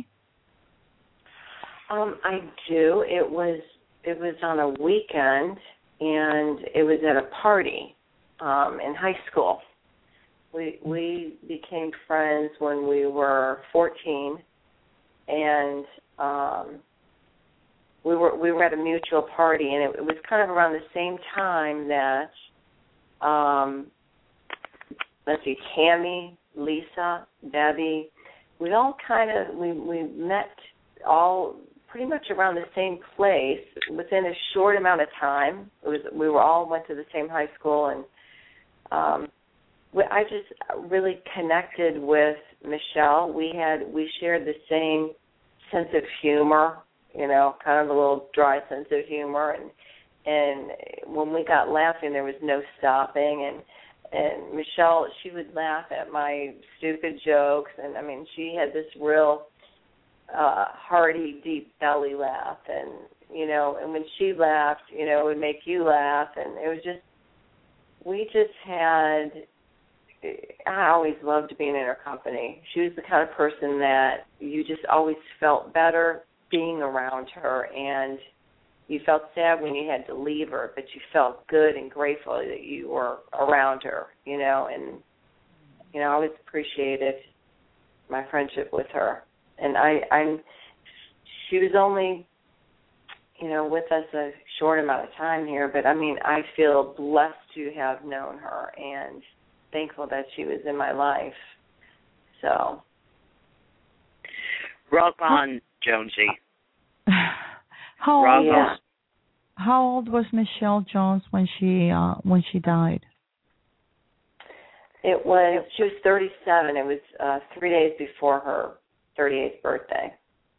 Um, I do. It was it was on a weekend, and it was at a party um, in high school. We we became friends when we were fourteen, and um, we were we were at a mutual party, and it, it was kind of around the same time that um, let's see, Tammy, Lisa, Debbie, we all kind of we we met all pretty much around the same place within a short amount of time. It was we were all went to the same high school, and um, I just really connected with Michelle. We had we shared the same sense of humor, you know, kind of a little dry sense of humor, and and when we got laughing, there was no stopping, and and Michelle, she would laugh at my stupid jokes, and I mean, she had this real uh, hearty, deep belly laugh, and you know, and when she laughed, you know, it would make you laugh, and it was just, we just had. I always loved being in her company. She was the kind of person that you just always felt better being around her, and you felt sad when you had to leave her, but you felt good and grateful that you were around her, you know, and, you know, I always appreciated my friendship with her. And I, I'm, she was only, you know, with us a short amount of time here, but, I mean, I feel blessed to have known her and thankful that she was in my life. So. Rock on, Jonesy. How Rock old on. was How old was Michelle Jones when she uh, when she died? It was she was thirty-seven. It was uh, three days before her thirty-eighth birthday.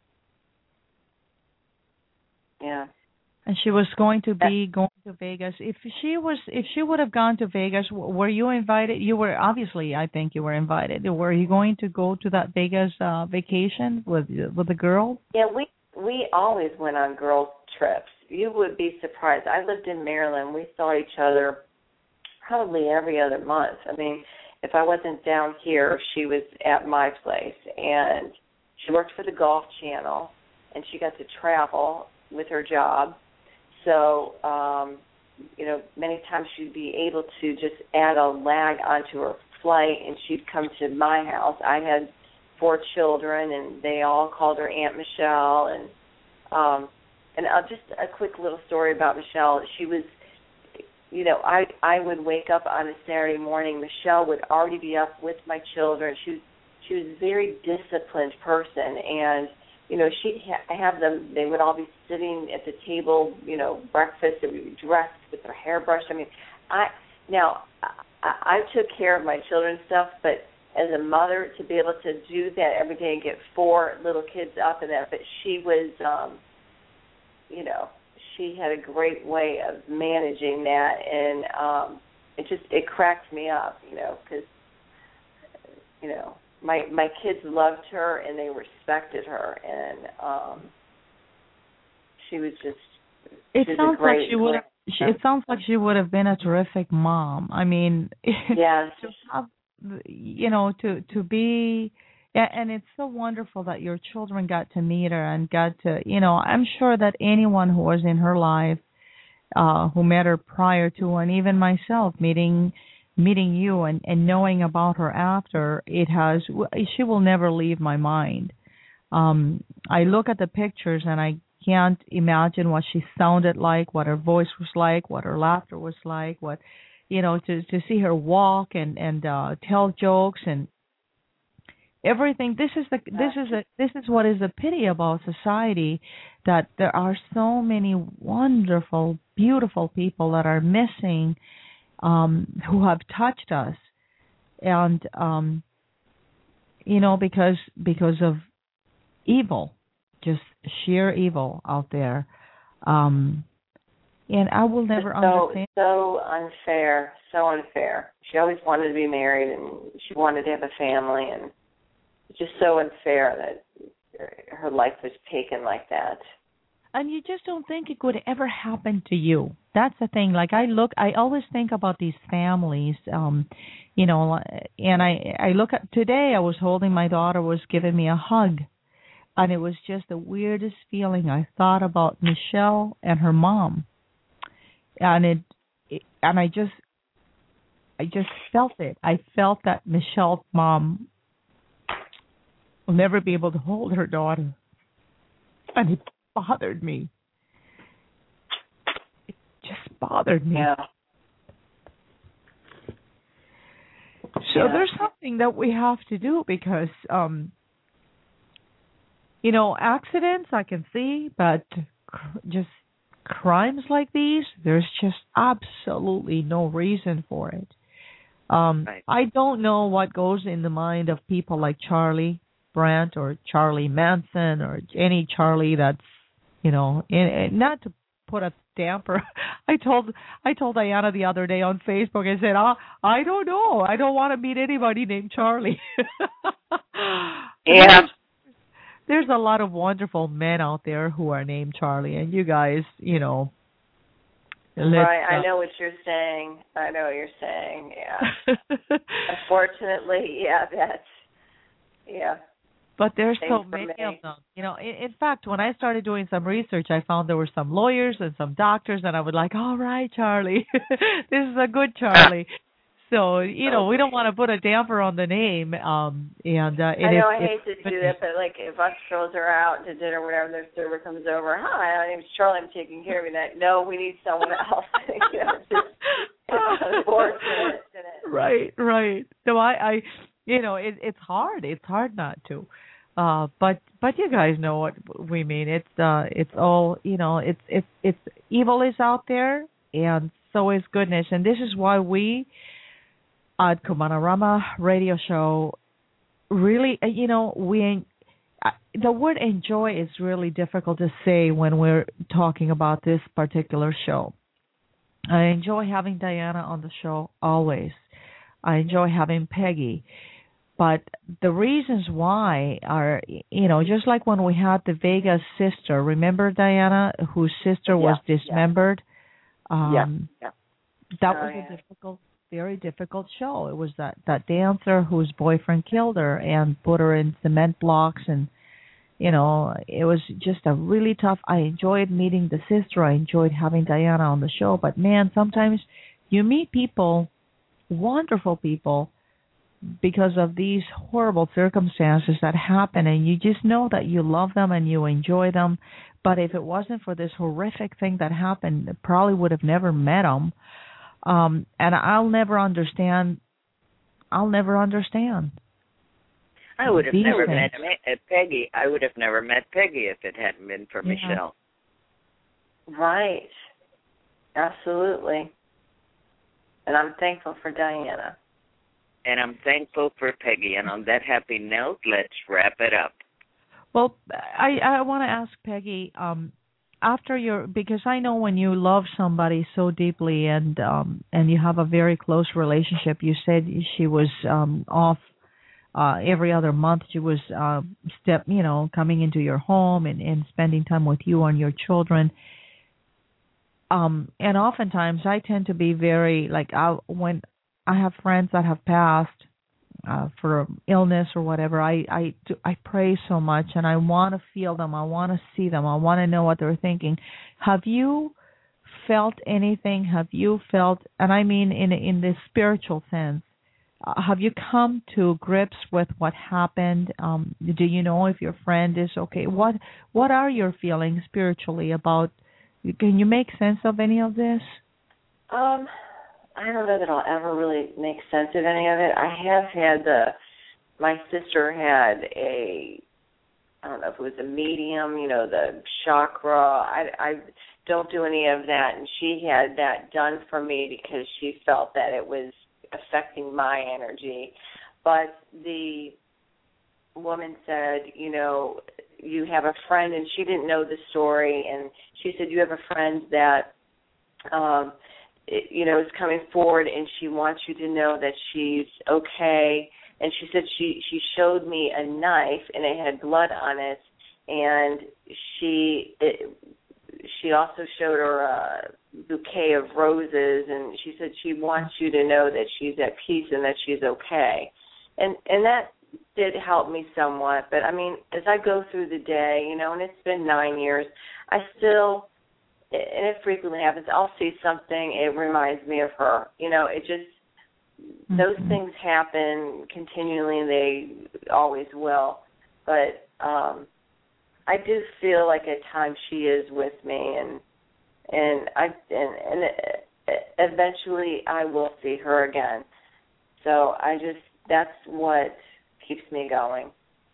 Yeah. And she was going to be going to Vegas. If she was, if she would have gone to Vegas, were you invited? You were obviously. I think you were invited. Were you going to go to that Vegas uh, vacation with with the girls? Yeah, we we always went on girls trips. You would be surprised. I lived in Maryland. We saw each other probably every other month. I mean, if I wasn't down here, she was at my place, and she worked for the Golf Channel, and she got to travel with her job. So, um, you know, many times she'd be able to just add a lag onto her flight, and she'd come to my house. I had four children, and they all called her Aunt Michelle. And um, and uh, just a quick little story about Michelle. She was, you know, I I would wake up on a Saturday morning. Michelle would already be up with my children. She was, she was a very disciplined person, and you know, she'd ha- have them, they would all be sitting at the table, you know, breakfast, they would be dressed with their hair brushed. I mean, I, now, I, I took care of my children's stuff, but as a mother, to be able to do that every day and get four little kids up and that, but she was, um, you know, she had a great way of managing that, and um, it just, it cracked me up, you know, because, you know, My my kids loved her and they respected her, and um, she was just. It she was sounds a great, like she would. Have, it sounds like she would have been a terrific mom. I mean, yes, to have, you know, to to be, and it's so wonderful that your children got to meet her and got to, you know, I'm sure that anyone who was in her life, uh, who met her prior to, and even myself meeting. meeting you and, and knowing about her after, it has, she will never leave my mind. Um, I look at the pictures and I can't imagine what she sounded like, what her voice was like, what her laughter was like, what, you know, to, to see her walk and, and, uh, tell jokes and everything. This is the, this is a, this is what is the pity about society, that there are so many wonderful, beautiful people that are missing, Um, who have touched us, and um, you know, because because of evil, just sheer evil out there, um, and I will never so, understand. So unfair, so unfair. She always wanted to be married, and she wanted to have a family, and it's just so unfair that her life was taken like that. And you just don't think it could ever happen to you. That's the thing. Like I look, I always think about these families, um, you know, and I, I look at today. I was holding my daughter, was giving me a hug, and it was just the weirdest feeling. I thought about Michelle and her mom, and it, it and I just, I just felt it. I felt that Michelle's mom will never be able to hold her daughter, and it bothered me. It just bothered me. Yeah. So yeah. there's something that we have to do because, um, you know, accidents I can see, but cr- just crimes like these, there's just absolutely no reason for it. Um, Right. I don't know what goes in the mind of people like Charlie Brandt or Charlie Manson or any Charlie that's, you know, in, in, not to put a damper. I told I told Diana the other day on Facebook. I said, "Ah, I don't know. I don't want to meet anybody named Charlie." Yeah. There's, there's a lot of wonderful men out there who are named Charlie, and you guys, you know. Right, uh, I know what you're saying. I know what you're saying. Yeah. Unfortunately, yeah, that's yeah. But there's Same so for many me. of them. You know, in, in fact, when I started doing some research, I found there were some lawyers and some doctors, and I was like, all right, Charlie, this is a good Charlie. So, you know, we don't want to put a damper on the name. Um, and uh, it I know is, I hate to do that, but like if us girls are out to dinner, whatever, their server comes over, hi, my name's Charlie, I'm taking care of you. That no, we need someone else. You know, it's, just, it's unfortunate. Isn't it? Right, right. So I, I, you know, it, it's hard. It's hard not to. Uh, but but you guys know what we mean. It's uh, it's all, you know, it's it's it's evil is out there, and so is goodness, and this is why we at Kumanarama Radio Show really, uh, you know, we uh, the word enjoy is really difficult to say when we're talking about this particular show. I enjoy having Diana on the show always. I enjoy having Peggy. But the reasons why are, you know, just like when we had the Vega sister, remember Diana, whose sister was yeah, dismembered? Yeah. Um, yeah. yeah. That Oh, was yeah. a difficult, very difficult show. It was that, that dancer whose boyfriend killed her and put her in cement blocks. And, you know, it was just a really tough. I enjoyed meeting the sister. I enjoyed having Diana on the show. But, man, sometimes you meet people, wonderful people, because of these horrible circumstances that happen, and you just know that you love them and you enjoy them. But if it wasn't for this horrific thing that happened, I probably would have never met them. Um, and I'll never understand. I'll never understand. I would have these never things. met uh, Peggy. I would have never met Peggy if it hadn't been for Yeah. Michelle. Right. Absolutely. And I'm thankful for Diana. And I'm thankful for Peggy. And on that happy note, let's wrap it up. Well, I, I want to ask Peggy, um, after your, because I know when you love somebody so deeply and um, and you have a very close relationship, you said she was um, off uh, every other month. She was uh, step, you know, coming into your home and, and spending time with you and your children. Um, and oftentimes I tend to be very, like, I, when I have friends that have passed uh, for illness or whatever, I I, do, I pray so much, and I want to feel them. I want to see them. I want to know what they're thinking. Have you felt anything? Have you felt, and I mean in in the spiritual sense, uh, have you come to grips with what happened? Um, do you know if your friend is okay? What What are your feelings spiritually about? Can you make sense of any of this? Um, I don't know that I'll ever really make sense of any of it. I have had the, my sister had a, I don't know if it was a medium, you know, the chakra. I, I don't do any of that, and she had that done for me because she felt that it was affecting my energy. But the woman said, you know, you have a friend, and she didn't know the story, and she said you have a friend that, um, it, you know, is coming forward, and she wants you to know that she's okay. And she said she, she showed me a knife, and it had blood on it, and she it, she also showed her a bouquet of roses, and she said she wants you to know that she's at peace and that she's okay. And and that did help me somewhat. But, I mean, as I go through the day, you know, and it's been nine years, I still, and it frequently happens, I'll see something, it reminds me of her. You know, it just, mm-hmm. those things happen continually, and they always will. But um, I do feel like at times she is with me, and and I and, and eventually I will see her again. So I just, that's what keeps me going.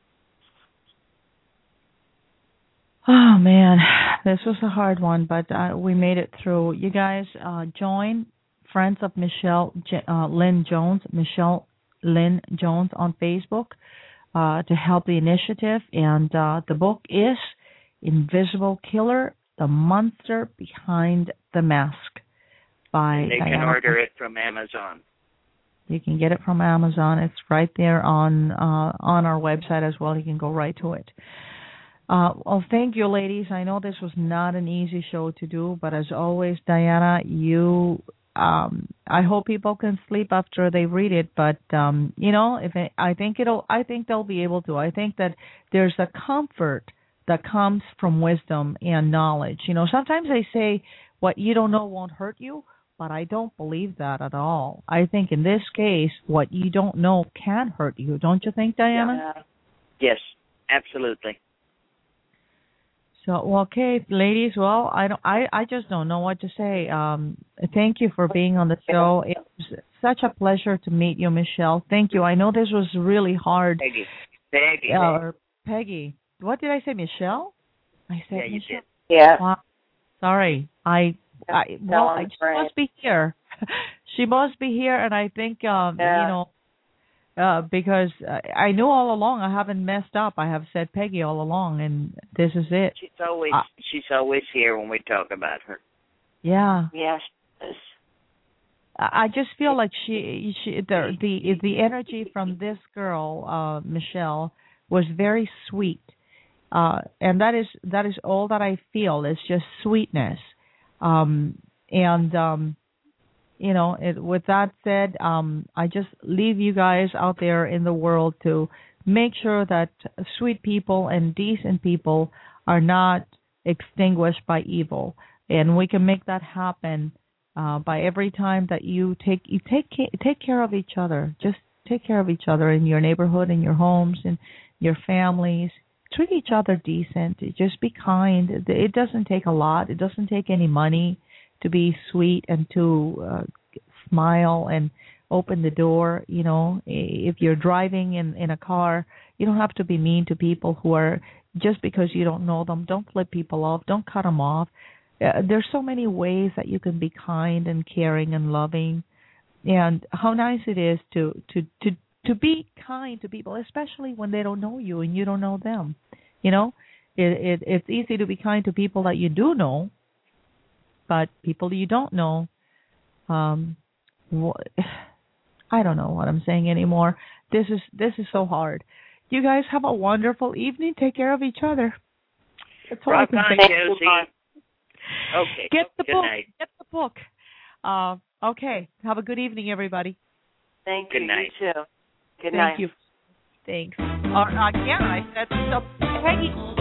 Oh, man, this was a hard one, but uh, we made it through. You guys uh, join Friends of Michelle uh, Lynn Jones, Michelle Lynn Jones on Facebook uh, to help the initiative. And uh, the book is Invisible Killer, The Monster Behind the Mask by and they Diana. can order it from Amazon. You can get it from Amazon. It's right there on uh, on our website as well. You can go right to it. Uh, well, thank you, ladies. I know this was not an easy show to do, but as always, Diana, you. Um, I hope people can sleep after they read it. But um, you know, if it, I think it'll, I think they'll be able to. I think that there's a comfort that comes from wisdom and knowledge. You know, sometimes they say what you don't know won't hurt you. But I don't believe that at all. I think in this case, what you don't know can hurt you. Don't you think, Diana? Yeah. Yes, absolutely. So, okay, ladies. Well, I don't. I, I just don't know what to say. Um, thank you for being on the show. It was such a pleasure to meet you, Michelle. Thank you. I know this was really hard. Peggy. Peggy. Uh, or Peggy. What did I say, Michelle? I said yeah, you Michelle. did. Yeah. Wow. Sorry. I. I, well, I, she must be here. She must be here, and I think, um, yeah. you know, uh, because uh, I knew all along I haven't messed up. I have said Peggy all along, and this is it. She's always uh, she's always here when we talk about her. Yeah. Yes. I just feel like she, she, the, the, the energy from this girl, uh, Michelle, was very sweet, uh, and that is that is all that I feel. It's just sweetness. Um, and, um, you know, it, with that said, um, I just leave you guys out there in the world to make sure that sweet people and decent people are not extinguished by evil. And we can make that happen uh, by every time that you take you take take care of each other. Just take care of each other in your neighborhood, in your homes, in your families. Treat each other decent. Just be kind. It doesn't take a lot. It doesn't take any money to be sweet and to uh, smile and open the door. You know, if you're driving in, in a car, you don't have to be mean to people who are, just because you don't know them. Don't flip people off. Don't cut them off. Uh, there's so many ways that you can be kind and caring and loving. And how nice it is to, to, to to be kind to people, especially when they don't know you and you don't know them. You know, it, it it's easy to be kind to people that you do know, but people you don't know, um, wh- I don't know what I'm saying anymore. This is this is so hard. You guys have a wonderful evening. Take care of each other. That's all Rock I can on, say. Josie. Okay. Get the Good book. night. Get the book. Uh, okay. Have a good evening, everybody. Thank Good you. night. You too. Good Thank night. you. Thanks. Uh, again, I said so. Peggy.